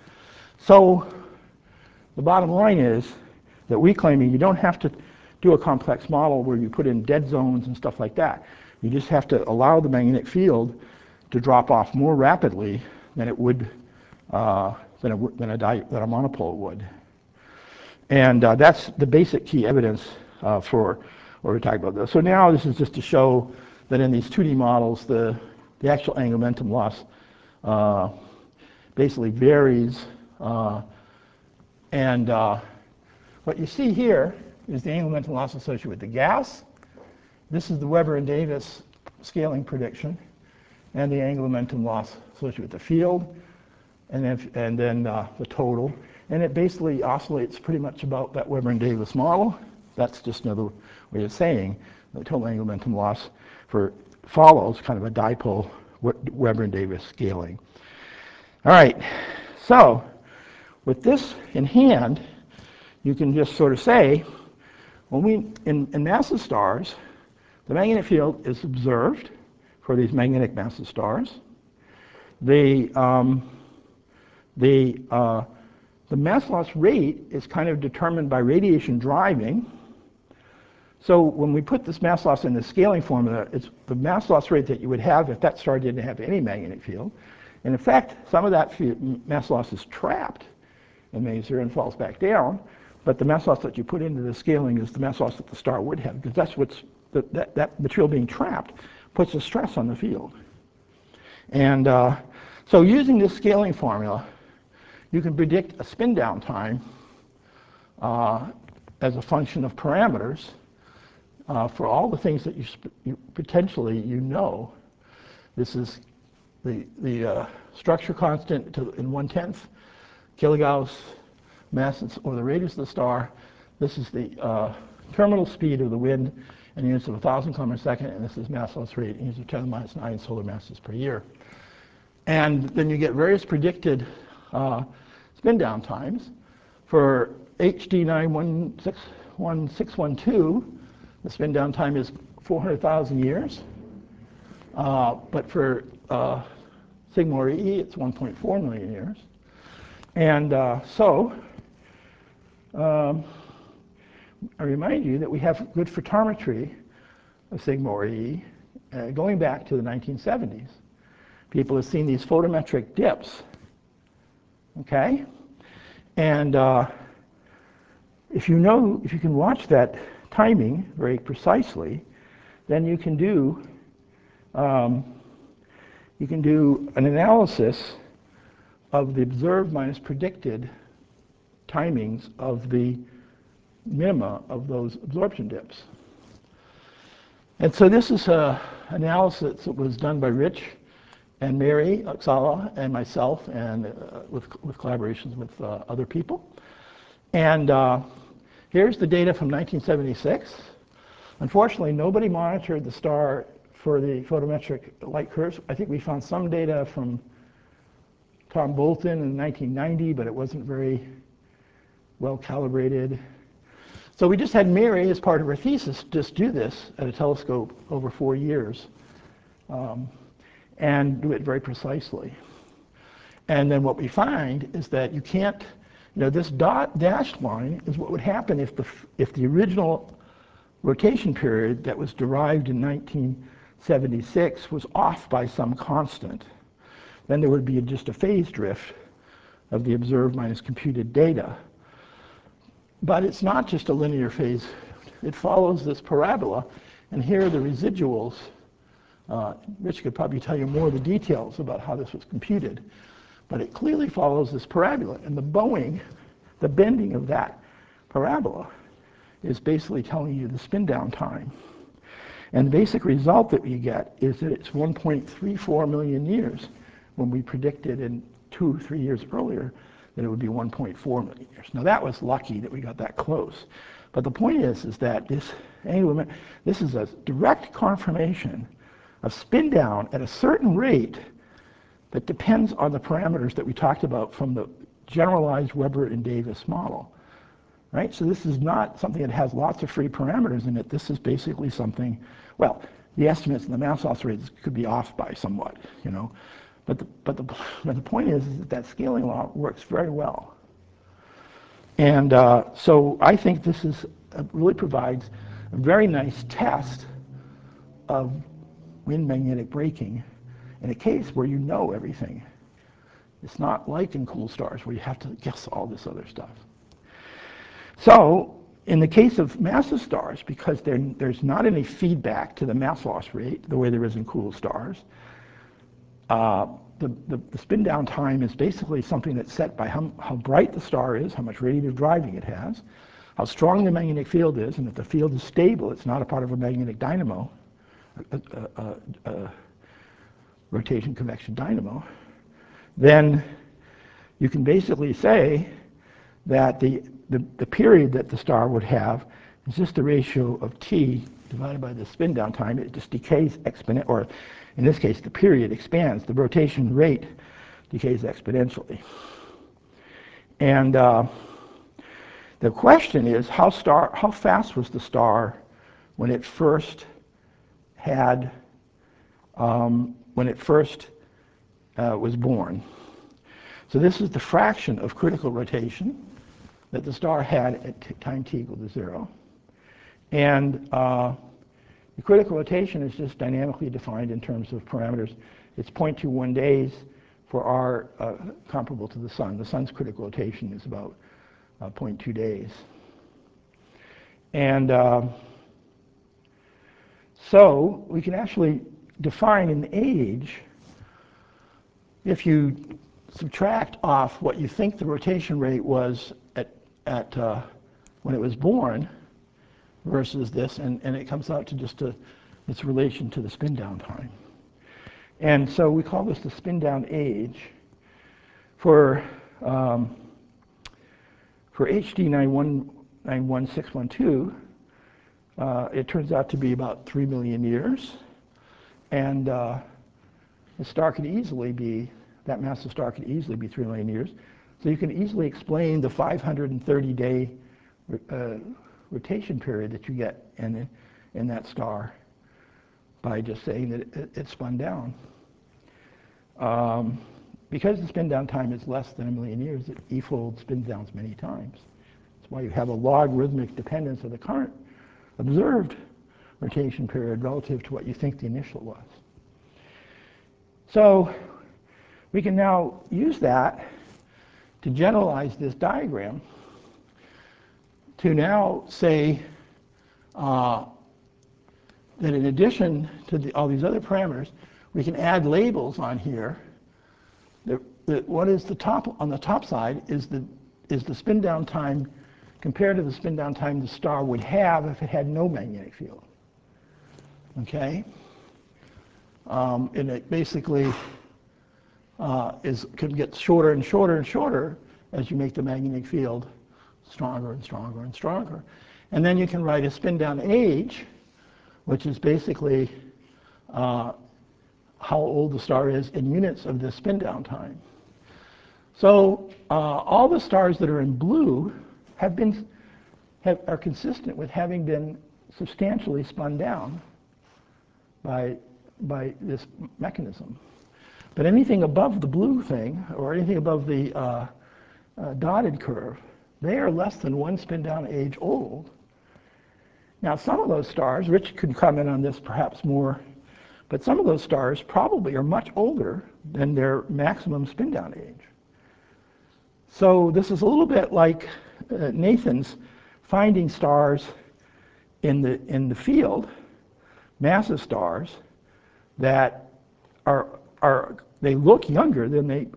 So the bottom line is that we claiming you don't have to do a complex model where you put in dead zones and stuff like that. You just have to allow the magnetic field to drop off more rapidly than it would uh, than, a, than, a di than a monopole would. And uh, that's the basic key evidence uh, for what we're talking about. So now this is just to show that in these two D models, the, the actual angular momentum loss uh, basically varies. Uh, and uh, what you see here is the angular momentum loss associated with the gas. This is the Weber and Davis scaling prediction, and the angular momentum loss associated with the field, and then, and then uh, the total. And it basically oscillates pretty much about that Weber and Davis model. That's just another way of saying the total angular momentum loss for follows kind of a dipole Weber and Davis scaling. All right, so with this in hand, you can just sort of say, when we, in, in massive stars, the magnetic field is observed for these magnetic massive stars. The, um, the, uh, the mass loss rate is kind of determined by radiation driving. So when we put this mass loss in the scaling formula, it's the mass loss rate that you would have if that star didn't have any magnetic field. And in fact, some of that mass loss is trapped in maser and falls back down. But the mass loss that you put into the scaling is the mass loss that the star would have, because that's what's the, that, that material being trapped puts a stress on the field. And uh, so using this scaling formula, you can predict a spin down time uh, as a function of parameters uh, for all the things that you, you potentially you know. This is the, the uh, structure constant to, in one-tenth kilogauss, mass or the radius of the star. This is the uh, terminal speed of the wind in units of one thousand kilometers per second, and this is mass loss rate in units of ten to the minus nine solar masses per year. And then you get various predicted uh, spin down times. For H D nine one six one six one two, the spin down time is four hundred thousand years. Uh, but for uh, Sigma E, it's one point four million years. And uh, so, um, I remind you that we have good photometry of Sigma E uh, going back to the nineteen seventies. People have seen these photometric dips, okay? And uh, if you know, if you can watch that timing very precisely, then you can do, um, you can do an analysis of the observed minus predicted timings of the minima of those absorption dips. And so this is an analysis that was done by Rich and Mary Oksala and myself, and uh, with, with collaborations with uh, other people. And uh, here's the data from nineteen seventy-six. Unfortunately, nobody monitored the star for the photometric light curves. I think we found some data from Tom Bolton in nineteen ninety, but it wasn't very well calibrated. So we just had Mary, as part of her thesis, just do this at a telescope over four years um, and do it very precisely. And then what we find is that you can't, you know, this dot dashed line is what would happen if the, if the original rotation period that was derived in nineteen seventy-six was off by some constant. Then there would be just a phase drift of the observed minus computed data. But it's not just a linear phase. It follows this parabola, and here are the residuals. Uh, Rich could probably tell you more of the details about how this was computed. But it clearly follows this parabola, and the bowing, the bending of that parabola is basically telling you the spin down time. And the basic result that we get is that it's one point three four million years when we predicted in two, three years earlier that it would be one point four million years. Now that was lucky that we got that close. But the point is, is that this angular, this is a direct confirmation of spin down at a certain rate that depends on the parameters that we talked about from the generalized Weber and Davis model. Right? So this is not something that has lots of free parameters in it. This is basically something, well, the estimates and the mass loss rates could be off by somewhat, you know. But the, but the, but the point is, is that that scaling law works very well. And uh, so I think this is uh, really provides a very nice test of wind magnetic braking in a case where you know everything. It's not like in cool stars where you have to guess all this other stuff. So in the case of massive stars, because there, there's not any feedback to the mass loss rate the way there is in cool stars, uh, the, the, the spin down time is basically something that's set by how, how bright the star is, how much radiative driving it has, how strong the magnetic field is, and if the field is stable, it's not a part of a magnetic dynamo, a, a, a, a rotation convection dynamo, then you can basically say that the, the, the period that the star would have is just the ratio of t divided by the spin down time. It just decays exponentially, or in this case, the period expands. The rotation rate decays exponentially. And uh, the question is, how, star, how fast was the star when it first had, um, when it first uh, was born? So this is the fraction of critical rotation that the star had at t time t equal to zero. And uh, the critical rotation is just dynamically defined in terms of parameters. It's zero point two one days for r uh, comparable to the sun. The sun's critical rotation is about uh, zero point two days. And uh, so we can actually define an age if you subtract off what you think the rotation rate was at, at uh, when it was born versus this, and, and it comes out to just a, its relation to the spin down time. And so we call this the spin down age. For, um, for H D nine one nine one six one two, uh, it turns out to be about three million years. And uh, the star could easily be, that massive star could easily be three million years. So you can easily explain the five hundred thirty day uh, rotation period that you get in, in that star by just saying that it, it spun down. Um, because the spin down time is less than a million years, it E-fold spins down many times. That's why you have a logarithmic dependence of the current observed rotation period relative to what you think the initial was. So we can now use that to generalize this diagram to now say uh, that in addition to the, all these other parameters, we can add labels on here. That, that what is the top, on the top side is the, is the spin down time compared to the spin down time the star would have if it had no magnetic field. Okay? Um, and it basically uh, is, can get shorter and shorter and shorter as you make the magnetic field stronger and stronger and stronger. And then you can write a spin down age, which is basically uh, how old the star is in units of the spin down time. So uh, all the stars that are in blue have been, have, are consistent with having been substantially spun down by, by this mechanism. But anything above the blue thing, or anything above the uh, uh, dotted curve, they are less than one spin down age old. Now some of those stars, Rich could comment on this perhaps more, but some of those stars probably are much older than their maximum spin down age. So this is a little bit like uh, Nathan's finding stars in the, in the field, massive stars, that are, are, they look younger than they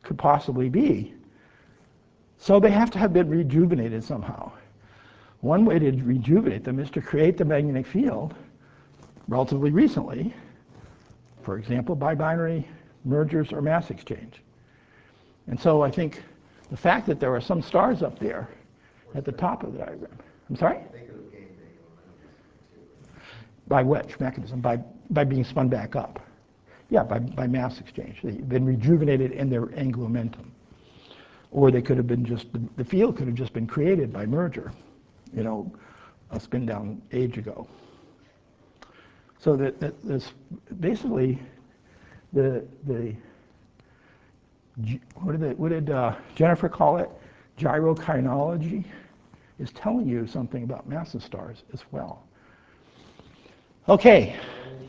could possibly be. So they have to have been rejuvenated somehow. One way to rejuvenate them is to create the magnetic field relatively recently, for example, by binary mergers or mass exchange. And so I think the fact that there are some stars up there at the top of the diagram. I'm sorry? They could have gained angular momentum too. By which mechanism? By, by being spun back up. Yeah, by, by mass exchange. They've been rejuvenated in their angular momentum. Or they could have been just, the, the field could have just been created by merger, you know, a spin down age ago. So that, that this basically the the what did they, what did uh, Jennifer call it? Gyrokinology is telling you something about massive stars as well. Okay.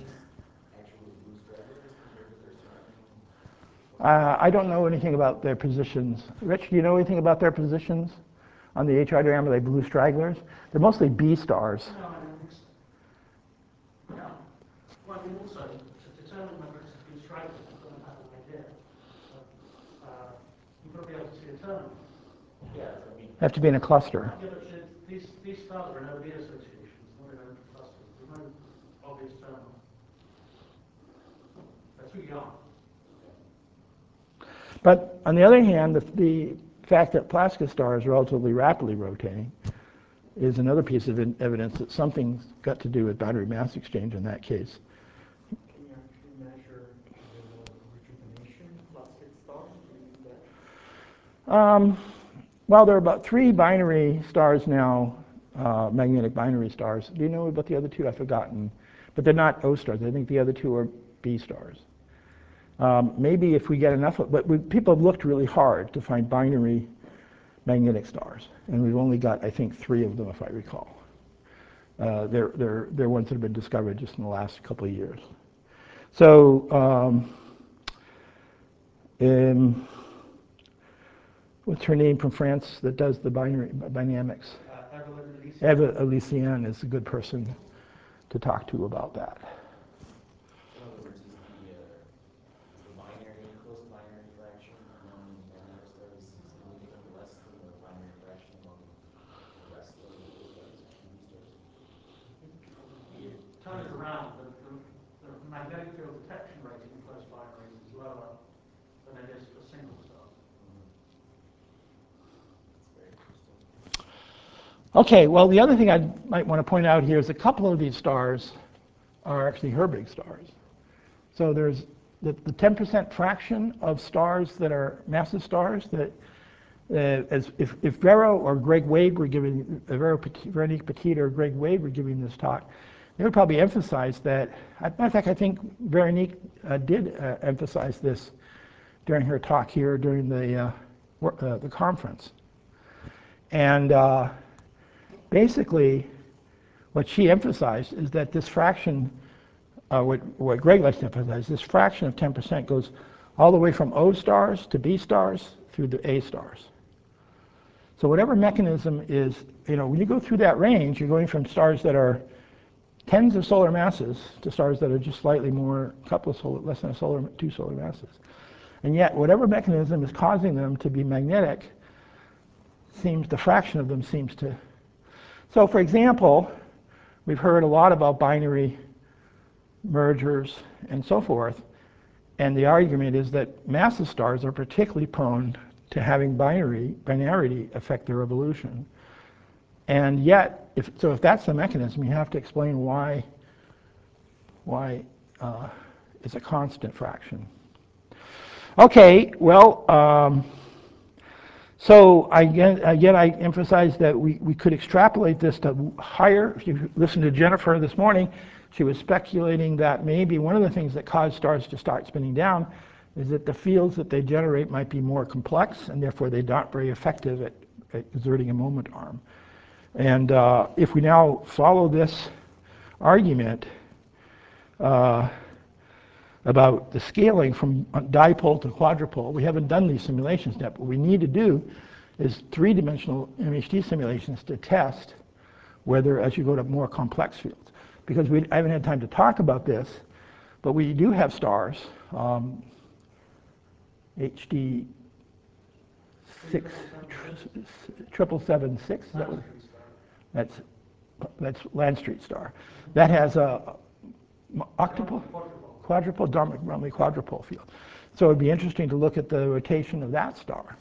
Uh, I don't know anything about their positions. Rich, do you know anything about their positions on the H I diagram? Are they blue stragglers? They're mostly B stars. No, I don't think so. No. Well, I mean, also, to determine whether it's a blue striker, you've got to have an idea. So, uh, you've got to be able to see a terminal. Yeah, I mean, Have to be in a cluster. Yeah, but the- these, these stars are in O B associations, not in open clusters. There's no obvious terminal. They're too young. But on the other hand, the, the fact that Plaska star is relatively rapidly rotating is another piece of in, evidence that something's got to do with battery mass exchange in that case. Can you actually measure the rejuvenation of plastic stars? Do you do that? Um, well, there are about three binary stars now, uh, magnetic binary stars. Do you know about the other two? I've forgotten. But they're not O stars. I think the other two are B stars. Um, maybe if we get enough, of, but we, people have looked really hard to find binary magnetic stars, and we've only got, I think, three of them, if I recall. Uh, they're, they're, they're ones that have been discovered just in the last couple of years. So, um, um, what's her name from France that does the binary dynamics? Uh, Evelyn Elise. Eva Elysian is a good person to talk to about that. in other words, is the, uh, the binary, close binary fraction among magnetic stars significantly less than the binary fraction among the rest of the stars, U V stars? You turn it around, the, the, the magnetic field detection rate in close binaries is lower than it is for single stars. That's very interesting. Okay, well, the other thing I might want to point out here is a couple of these stars are actually Herbig stars. So there's the, the ten percent fraction of stars that are massive stars that, uh, as if, if Vero or Greg Wade were giving, uh, Vero Petit, Veronique Petit or Greg Wade were giving this talk, they would probably emphasize that. As a matter of fact, I think Veronique uh, did uh, emphasize this during her talk here during the, uh, wor- uh, the conference. And uh, basically, what she emphasized is that this fraction, uh, what, what Greg likes to emphasize, this fraction of ten percent goes all the way from O stars to B stars through to A stars. So whatever mechanism is, you know, when you go through that range, you're going from stars that are tens of solar masses to stars that are just slightly more, a couple of solar, less than a solar, two solar masses. And yet, whatever mechanism is causing them to be magnetic, seems the fraction of them seems to. So, for example, we've heard a lot about binary mergers and so forth, and the argument is that massive stars are particularly prone to having binary binarity affect their evolution. And yet, if, so if that's the mechanism, you have to explain why why uh, it's a constant fraction. Okay, well, um, so again, again, I emphasize that we, we could extrapolate this to higher. If you listen to Jennifer this morning, she was speculating that maybe one of the things that caused stars to start spinning down is that the fields that they generate might be more complex, and therefore they're not very effective at, at exerting a moment arm. And uh, if we now follow this argument uh, about the scaling from dipole to quadrupole, we haven't done these simulations yet. What we need to do is three-dimensional M H D simulations to test whether, as you go to more complex fields, because we I haven't had time to talk about this, but we do have stars, um, H D six, triple seven six. Is that what? That's that's Land Street Star. That has a octuple, quadruple, Darwin quadrupole field. So it'd be interesting to look at the rotation of that star.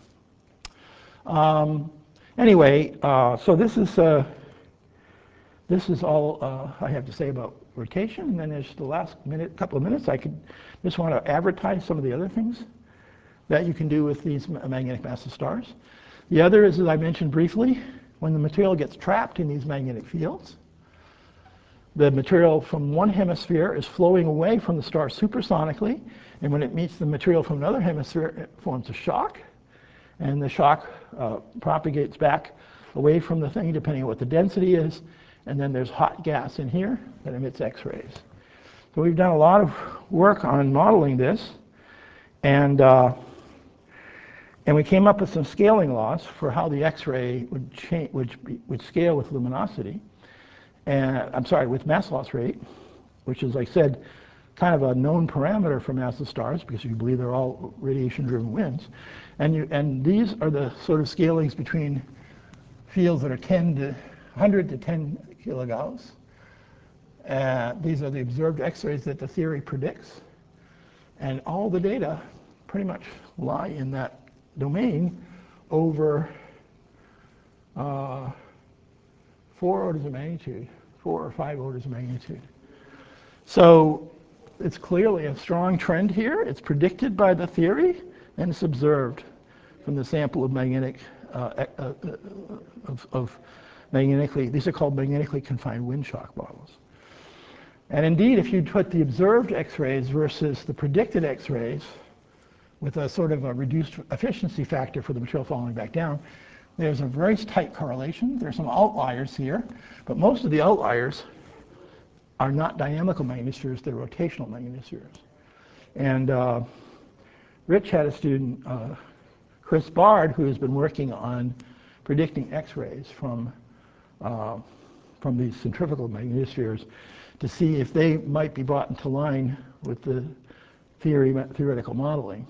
Um, anyway, uh, so this is uh, this is all uh, I have to say about rotation. And then there's the last minute, couple of minutes. I could just want to advertise some of the other things that you can do with these magnetic massive stars. The other is, as I mentioned briefly, when the material gets trapped in these magnetic fields, the material from one hemisphere is flowing away from the star supersonically, and when it meets the material from another hemisphere, it forms a shock, and the shock uh, propagates back away from the thing, depending on what the density is, and then there's hot gas in here that emits X-rays. So we've done a lot of work on modeling this, and uh, and we came up with some scaling laws for how the X-ray would change, would, would scale with luminosity. And I'm sorry, with mass loss rate, which is, like I said, kind of a known parameter for massive stars because you believe they're all radiation-driven winds. And, you, and these are the sort of scalings between fields that are ten to one hundred to ten kilogauss. Uh, these are the observed X-rays that the theory predicts. And all the data pretty much lie in that domain over uh, four orders of magnitude, four or five orders of magnitude. So it's clearly a strong trend here. It's predicted by the theory, and it's observed from the sample of magnetic, uh, uh, of, of magnetically, these are called magnetically confined wind shock models. And indeed, if you put the observed X-rays versus the predicted X-rays with a sort of a reduced efficiency factor for the material falling back down, there's a very tight correlation. There's some outliers here, but most of the outliers are not dynamical magnetospheres, they're rotational magnetospheres. And uh, Rich had a student, uh, Chris Bard, who has been working on predicting X-rays from, uh, from these centrifugal magnetospheres to see if they might be brought into line with the theory, theoretical modeling.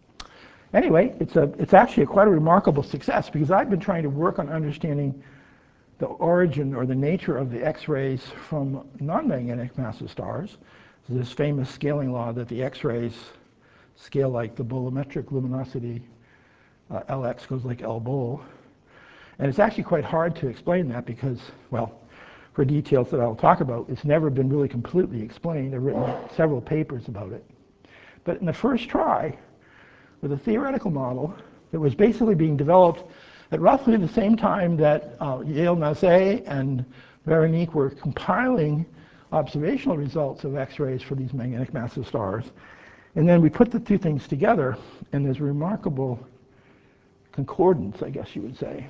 Anyway, it's, a, it's actually a quite a remarkable success because I've been trying to work on understanding the origin or the nature of the X-rays from non-magnetic massive stars. There's this famous scaling law that the X-rays scale like the bolometric luminosity. Uh, Lx goes like L bol. And it's actually quite hard to explain that because, well, for details that I'll talk about, it's never been really completely explained. I've written several papers about it. But in the first try, with a theoretical model that was basically being developed at roughly the same time that uh, Yale Nasset and Veronique were compiling observational results of X-rays for these magnetic massive stars. And then we put the two things together, and there's remarkable concordance, I guess you would say.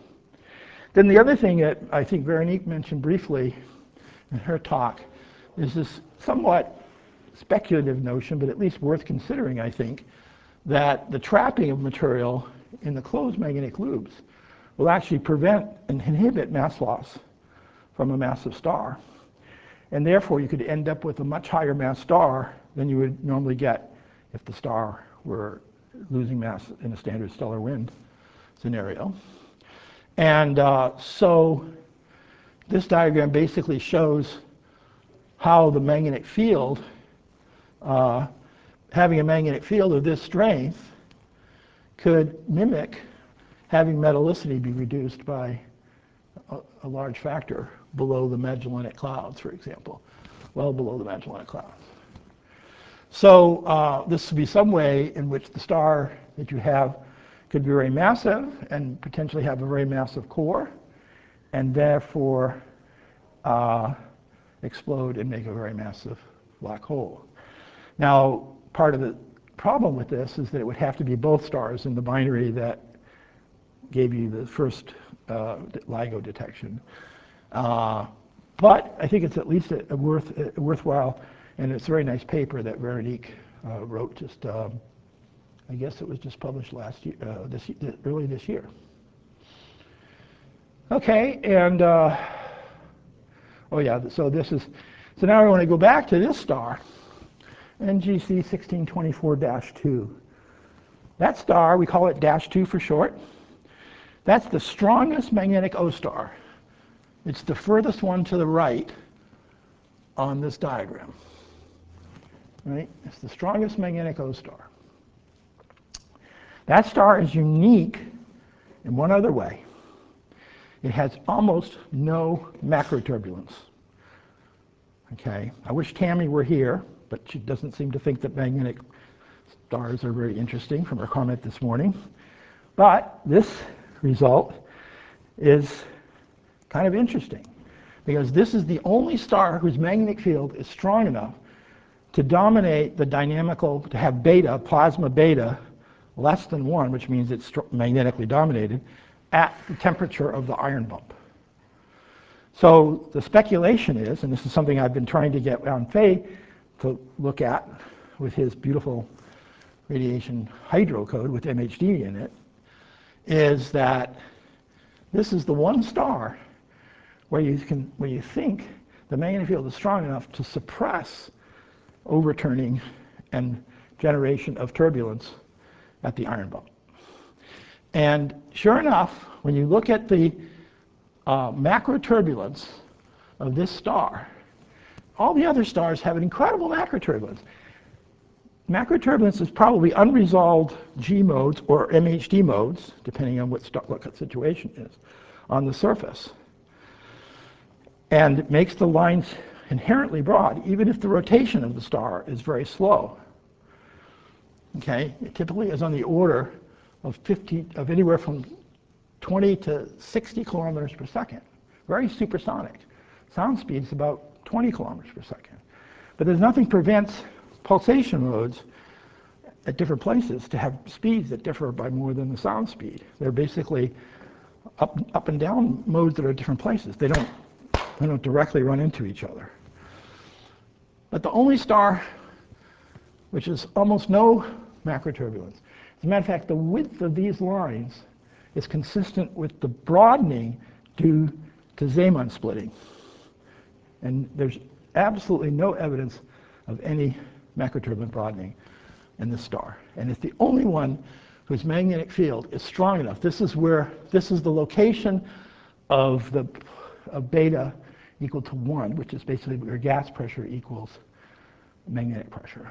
Then the other thing that I think Veronique mentioned briefly in her talk is this somewhat speculative notion, but at least worth considering, I think, that the trapping of material in the closed magnetic loops will actually prevent and inhibit mass loss from a massive star. And therefore, you could end up with a much higher mass star than you would normally get if the star were losing mass in a standard stellar wind scenario. And uh, so this diagram basically shows how the magnetic field, uh, having a magnetic field of this strength, could mimic having metallicity be reduced by a, a large factor below the Magellanic Clouds, for example, well below the Magellanic Clouds. So uh, this would be some way in which the star that you have could be very massive and potentially have a very massive core, and therefore uh, explode and make a very massive black hole. Now, part of the problem with this is that it would have to be both stars in the binary that gave you the first uh, LIGO detection. Uh, but I think it's at least a, a worth, a worthwhile, and it's a very nice paper that Veronique uh, wrote just, um, I guess it was just published last year, uh, this, early this year. Okay, and, uh, oh yeah, so this is, so now I want to go back to this star, N G C sixteen twenty-four dash two. That star, we call it dash two for short. That's the strongest magnetic O star. It's the furthest one to the right on this diagram. Right? It's the strongest magnetic O star. That star is unique in one other way. It has almost no macroturbulence. Okay, I wish Tammy were here, but she doesn't seem to think that magnetic stars are very interesting from her comment this morning. But this result is kind of interesting, because this is the only star whose magnetic field is strong enough to dominate the dynamical, to have beta, plasma beta, less than one, which means it's magnetically dominated, at the temperature of the iron bump. So the speculation is, and this is something I've been trying to get Jan Fay to look at with his beautiful radiation hydro code with M H D in it, is that this is the one star where you can, where you think the magnetic field is strong enough to suppress overturning and generation of turbulence at the iron bump. And sure enough, when you look at the uh, macro turbulence of this star, all the other stars have an incredible macro turbulence. Macro turbulence is probably unresolved G modes or M H D modes, depending on what, star, what the situation is, on the surface. And it makes the lines inherently broad, even if the rotation of the star is very slow. Okay, it typically is on the order of fifty, of anywhere from twenty to sixty kilometers per second. Very supersonic. Sound speed is about twenty kilometers per second. But there's nothing prevents pulsation modes at different places to have speeds that differ by more than the sound speed. They're basically up, up and down modes that are different places. They don't, they don't directly run into each other. But the only star which is almost no macroturbulence. As a matter of fact, the width of these lines is consistent with the broadening due to Zeeman splitting. And there's absolutely no evidence of any macroturbulent broadening in this star. And it's the only one whose magnetic field is strong enough. This is where, this is the location of the of beta equal to one, which is basically where gas pressure equals magnetic pressure.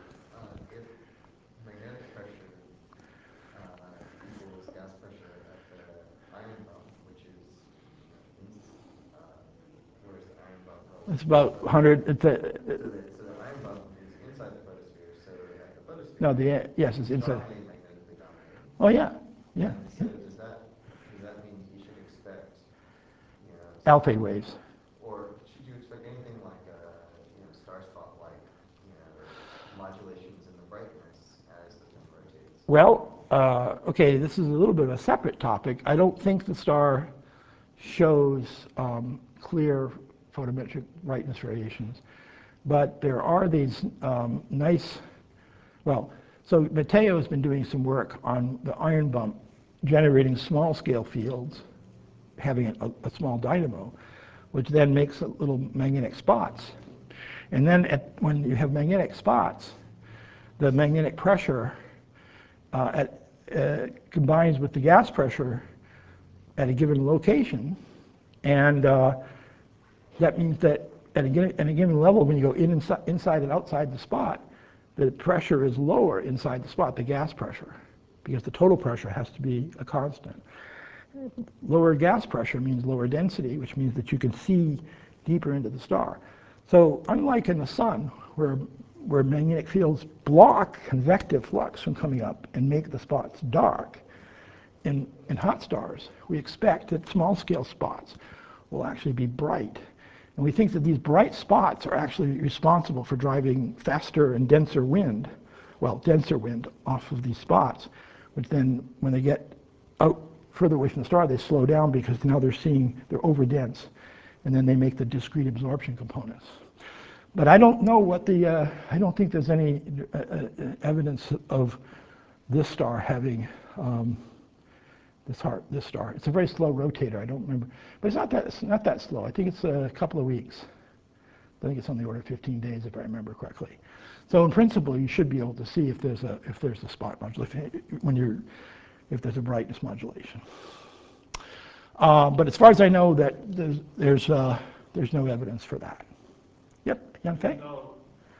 It's about one hundred. It's a, uh, so, the, so the iron bump is inside the photosphere. So at the photosphere, no, the yes, it's inside. Magnetically dominated. Oh yeah, yeah. And so does that does that mean you should expect, you know, alpha waves? Or should you expect anything like a you know star spot like you know modulations in the brightness as the thing rotates? Well, uh, okay, this is a little bit of a separate topic. I don't think the star shows um, clear photometric brightness variations, but there are these um, nice, well, so Matteo has been doing some work on the iron bump generating small scale fields, having a, a small dynamo, which then makes little magnetic spots. And then at, when you have magnetic spots, the magnetic pressure uh, at, uh, combines with the gas pressure at a given location, and uh, that means that at a, given, at a given level, when you go in inside, inside and outside the spot, the pressure is lower inside the spot, the gas pressure, because the total pressure has to be a constant. Lower gas pressure means lower density, which means that you can see deeper into the star. So unlike in the sun, where, where magnetic fields block convective flux from coming up and make the spots dark, in, in hot stars, we expect that small-scale spots will actually be bright. And we think that these bright spots are actually responsible for driving faster and denser wind, well, denser wind off of these spots, which then, when they get out further away from the star, they slow down because now they're seeing, they're over-dense, and then they make the discrete absorption components. But I don't know what the, uh, I don't think there's any uh, uh, evidence of this star having um, this heart, this star. It's a very slow rotator. I don't remember, but it's not that it's not that slow. I think it's a couple of weeks I think it's on the order of fifteen days, if I remember correctly. So in principle, you should be able to see if there's a if there's a spot modulation when you're if there's a brightness modulation. Uh, but as far as I know, that there's there's, uh, there's no evidence for that. Yep, Yang Fei? No,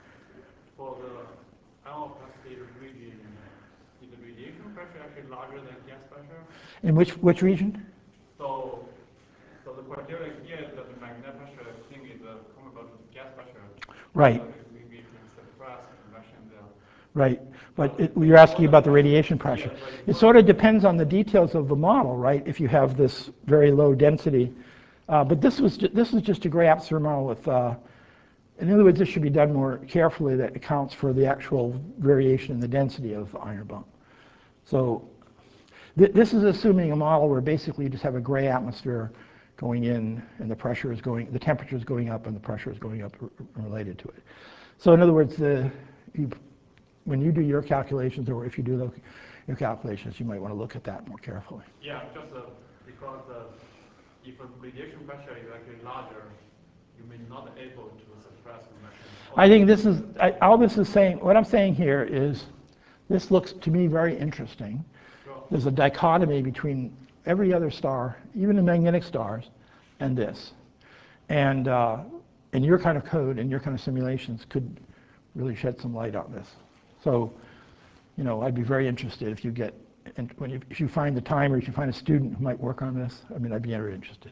for the alpha-opacity region, is the radiation pressure actually larger than gas pressure? In which which region? So, so the criteria here is that the magnetic pressure thing is uh, comparable to the gas pressure. Right. So we, we can suppress convection there. Right, but it, you're asking about the radiation pressure. It sort of depends on the details of the model, right? If you have this very low density, uh, but this was ju this is just a gray atmosphere model with. Uh, in other words, this should be done more carefully. That accounts for the actual variation in the density of the iron bump. So th this is assuming a model where basically you just have a gray atmosphere going in, and the pressure is going, the temperature is going up, and the pressure is going up related to it. So in other words, the you, when you do your calculations, or if you do the, your calculations, you might want to look at that more carefully. Yeah, just uh, because uh, if a radiation pressure is actually larger, you may not be able to suppress convection. I think this is, I, all this is saying, what I'm saying here is, this looks to me very interesting. Sure. There's a dichotomy between every other star, even the magnetic stars, and this. And, uh, and your kind of code and your kind of simulations could really shed some light on this. So, you know, I'd be very interested if you get, and when you, if you find the time, or if you find a student who might work on this, I mean, I'd be very interested.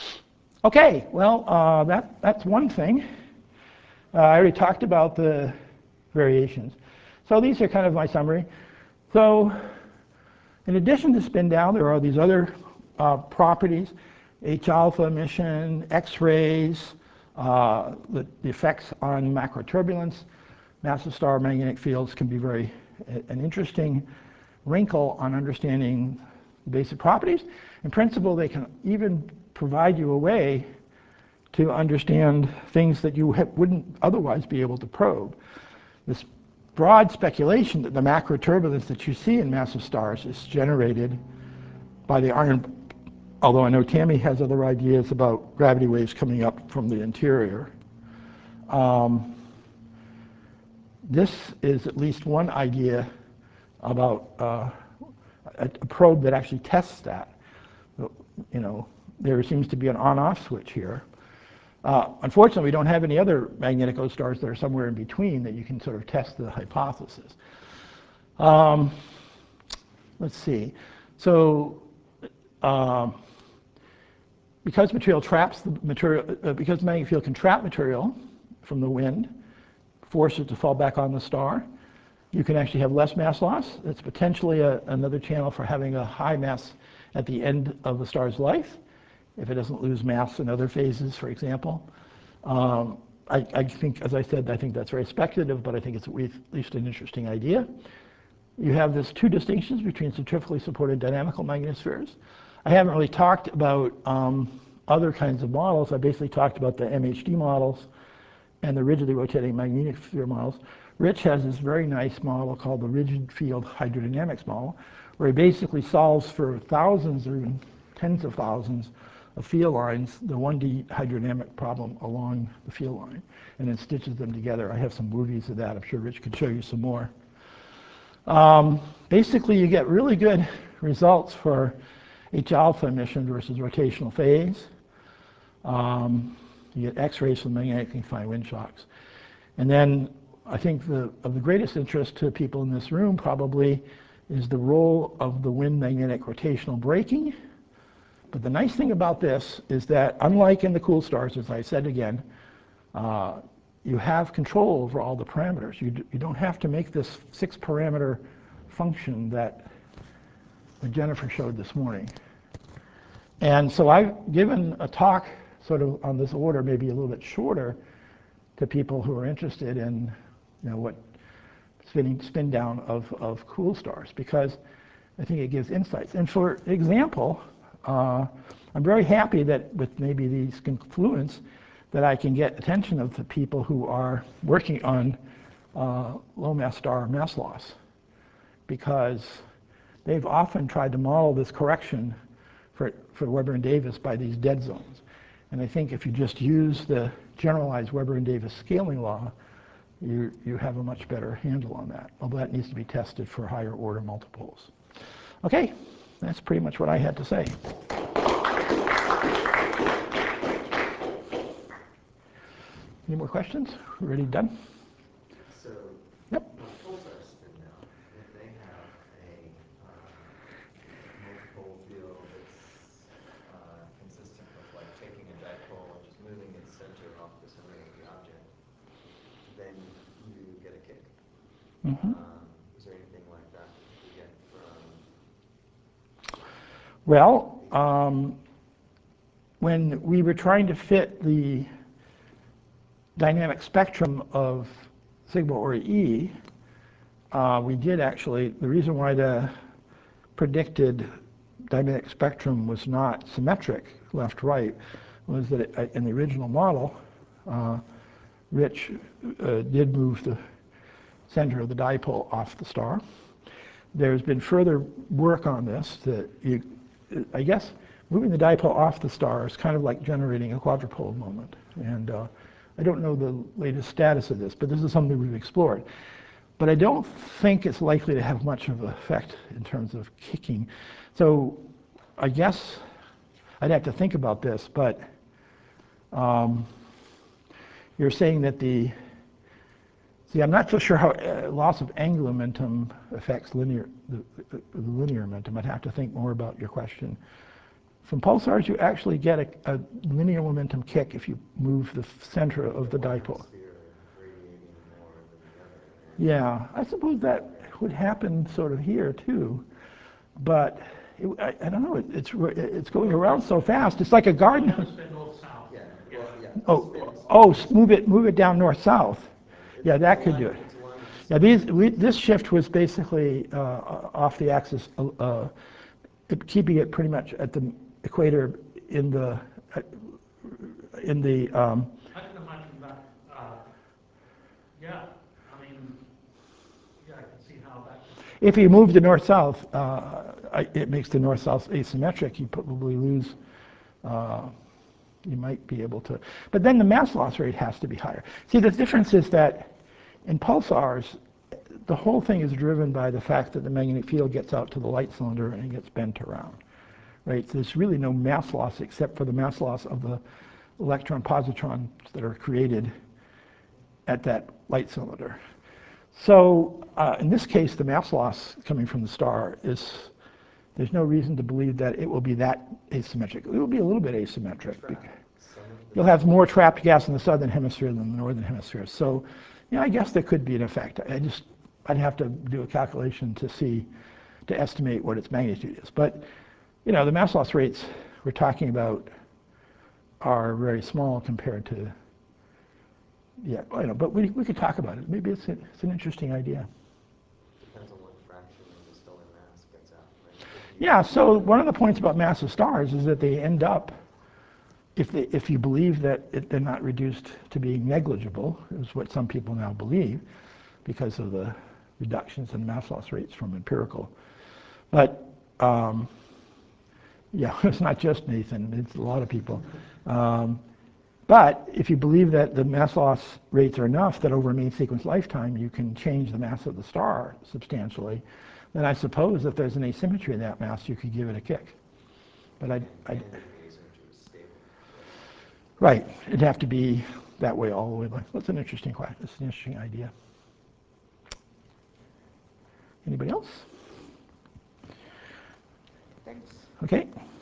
Okay, well, uh, that, that's one thing. Uh, I already talked about the variations. So these are kind of my summary. So in addition to spin down, there are these other uh, properties, H-alpha emission, X-rays, uh, the, the effects on macroturbulence. Massive star magnetic fields can be very an interesting wrinkle on understanding the basic properties. In principle, they can even provide you a way to understand things that you wouldn't otherwise be able to probe. This broad speculation that the macroturbulence that you see in massive stars is generated by the iron, although I know Tammy has other ideas about gravity waves coming up from the interior. Um, This is at least one idea about uh, a, a probe that actually tests that. You know, there seems to be an on-off switch here. Uh, unfortunately, we don't have any other magnetic O stars that are somewhere in between that you can sort of test the hypothesis. Um, let's see. So, um, because material traps the material, uh, because the magnetic field can trap material from the wind, force it to fall back on the star, you can actually have less mass loss. That's potentially a, another channel for having a high mass at the end of the star's life, if it doesn't lose mass in other phases, for example. Um, I, I think, as I said, I think that's very speculative, but I think it's at least an interesting idea. You have this two distinctions between centrifugally supported dynamical magnetospheres. I haven't really talked about um, other kinds of models. I basically talked about the M H D models and the rigidly rotating magnetic sphere models. Rich has this very nice model called the rigid field hydrodynamics model, where he basically solves for thousands or even tens of thousands of field lines, the one D hydrodynamic problem along the field line, and then stitches them together. I have some movies of that. I'm sure Rich could show you some more. Um, basically, you get really good results for H-alpha emission versus rotational phase. Um, You get X-rays from magnetically confined wind shocks. And then I think the, of the greatest interest to people in this room probably is the role of the wind magnetic rotational braking. But the nice thing about this is that, unlike in the cool stars, as I said again, uh, you have control over all the parameters. You, d you don't have to make this six parameter function that Jennifer showed this morning. And so I've given a talk sort of on this order, maybe a little bit shorter, to people who are interested in, you know, what spinning spin down of, of cool stars, because I think it gives insights. And for example, uh, I'm very happy that with maybe these confluence, that I can get attention of the people who are working on uh, low mass star mass loss, because they've often tried to model this correction for, for Weber and Davis by these dead zones. And I think if you just use the generalized Weber and Davis scaling law, you, you have a much better handle on that, although that needs to be tested for higher order multiples. Okay, that's pretty much what I had to say. Any more questions? We're already done? So, Yep. when pulsars spin now, if they have a uh, multiple field that's uh, consistent with like taking a dipole and just moving its center off the center of the object, then you get a kick. Mm-hmm. Um, is there anything like that that you get from? Well, um, when we were trying to fit the dynamic spectrum of sigma or E, uh, we did actually, the reason why the predicted dynamic spectrum was not symmetric left-right was that it, in the original model, uh, Rich uh, did move the center of the dipole off the star. There's been further work on this that you, I guess moving the dipole off the star is kind of like generating a quadrupole moment. And uh, I don't know the latest status of this, but this is something we've explored. But I don't think it's likely to have much of an effect in terms of kicking. So I guess I'd have to think about this, but um, you're saying that the, see, I'm not so sure how uh, loss of angular momentum affects linear, the, the, the linear momentum. I'd have to think more about your question. From pulsars, you actually get a, a linear momentum kick if you move the center of the dipole. Yeah, I suppose that would happen sort of here too, but it, I, I don't know. It, it's it's going around so fast. It's like a garden. North-south. Yeah, well, yeah. Oh, oh, move it, move it down north-south. Yeah, that could do it. Yeah, these we, this shift was basically uh, off the axis, uh, keeping it pretty much at the equator in the uh, in the. Um, I can imagine that. Uh, yeah, I mean, yeah, I can see how that. If you move the north-south, uh, I- it makes the north-south asymmetric. You probably lose. Uh, you might be able to, but then the mass loss rate has to be higher. See, the difference is that in pulsars, the whole thing is driven by the fact that the magnetic field gets out to the light cylinder and it gets bent around. Right? So there's really no mass loss except for the mass loss of the electron positrons that are created at that light cylinder. So uh, in this case, the mass loss coming from the star is, there's no reason to believe that it will be that asymmetric. It will be a little bit asymmetric. You'll have more trapped gas in the southern hemisphere than the northern hemisphere. So, yeah, I guess there could be an effect. I just, I'd have to do a calculation to see, to estimate what its magnitude is. But, you know, the mass loss rates we're talking about are very small compared to, yeah, you know, but we, we could talk about it. Maybe it's, a, it's an interesting idea. Depends on what fraction of the stellar mass gets out, right? Yeah, so one of the points about massive stars is that they end up, if, they, if you believe that it, they're not reduced to being negligible, is what some people now believe, because of the reductions in mass loss rates from empirical. But, um, yeah, it's not just Nathan, it's a lot of people. Um, but if you believe that the mass loss rates are enough that over a main sequence lifetime you can change the mass of the star substantially, then I suppose if there's an asymmetry in that mass, you could give it a kick. But I'd, I'd right, it'd have to be that way all the way. That's an interesting question. It's an interesting idea. Anybody else? Thanks. Okay.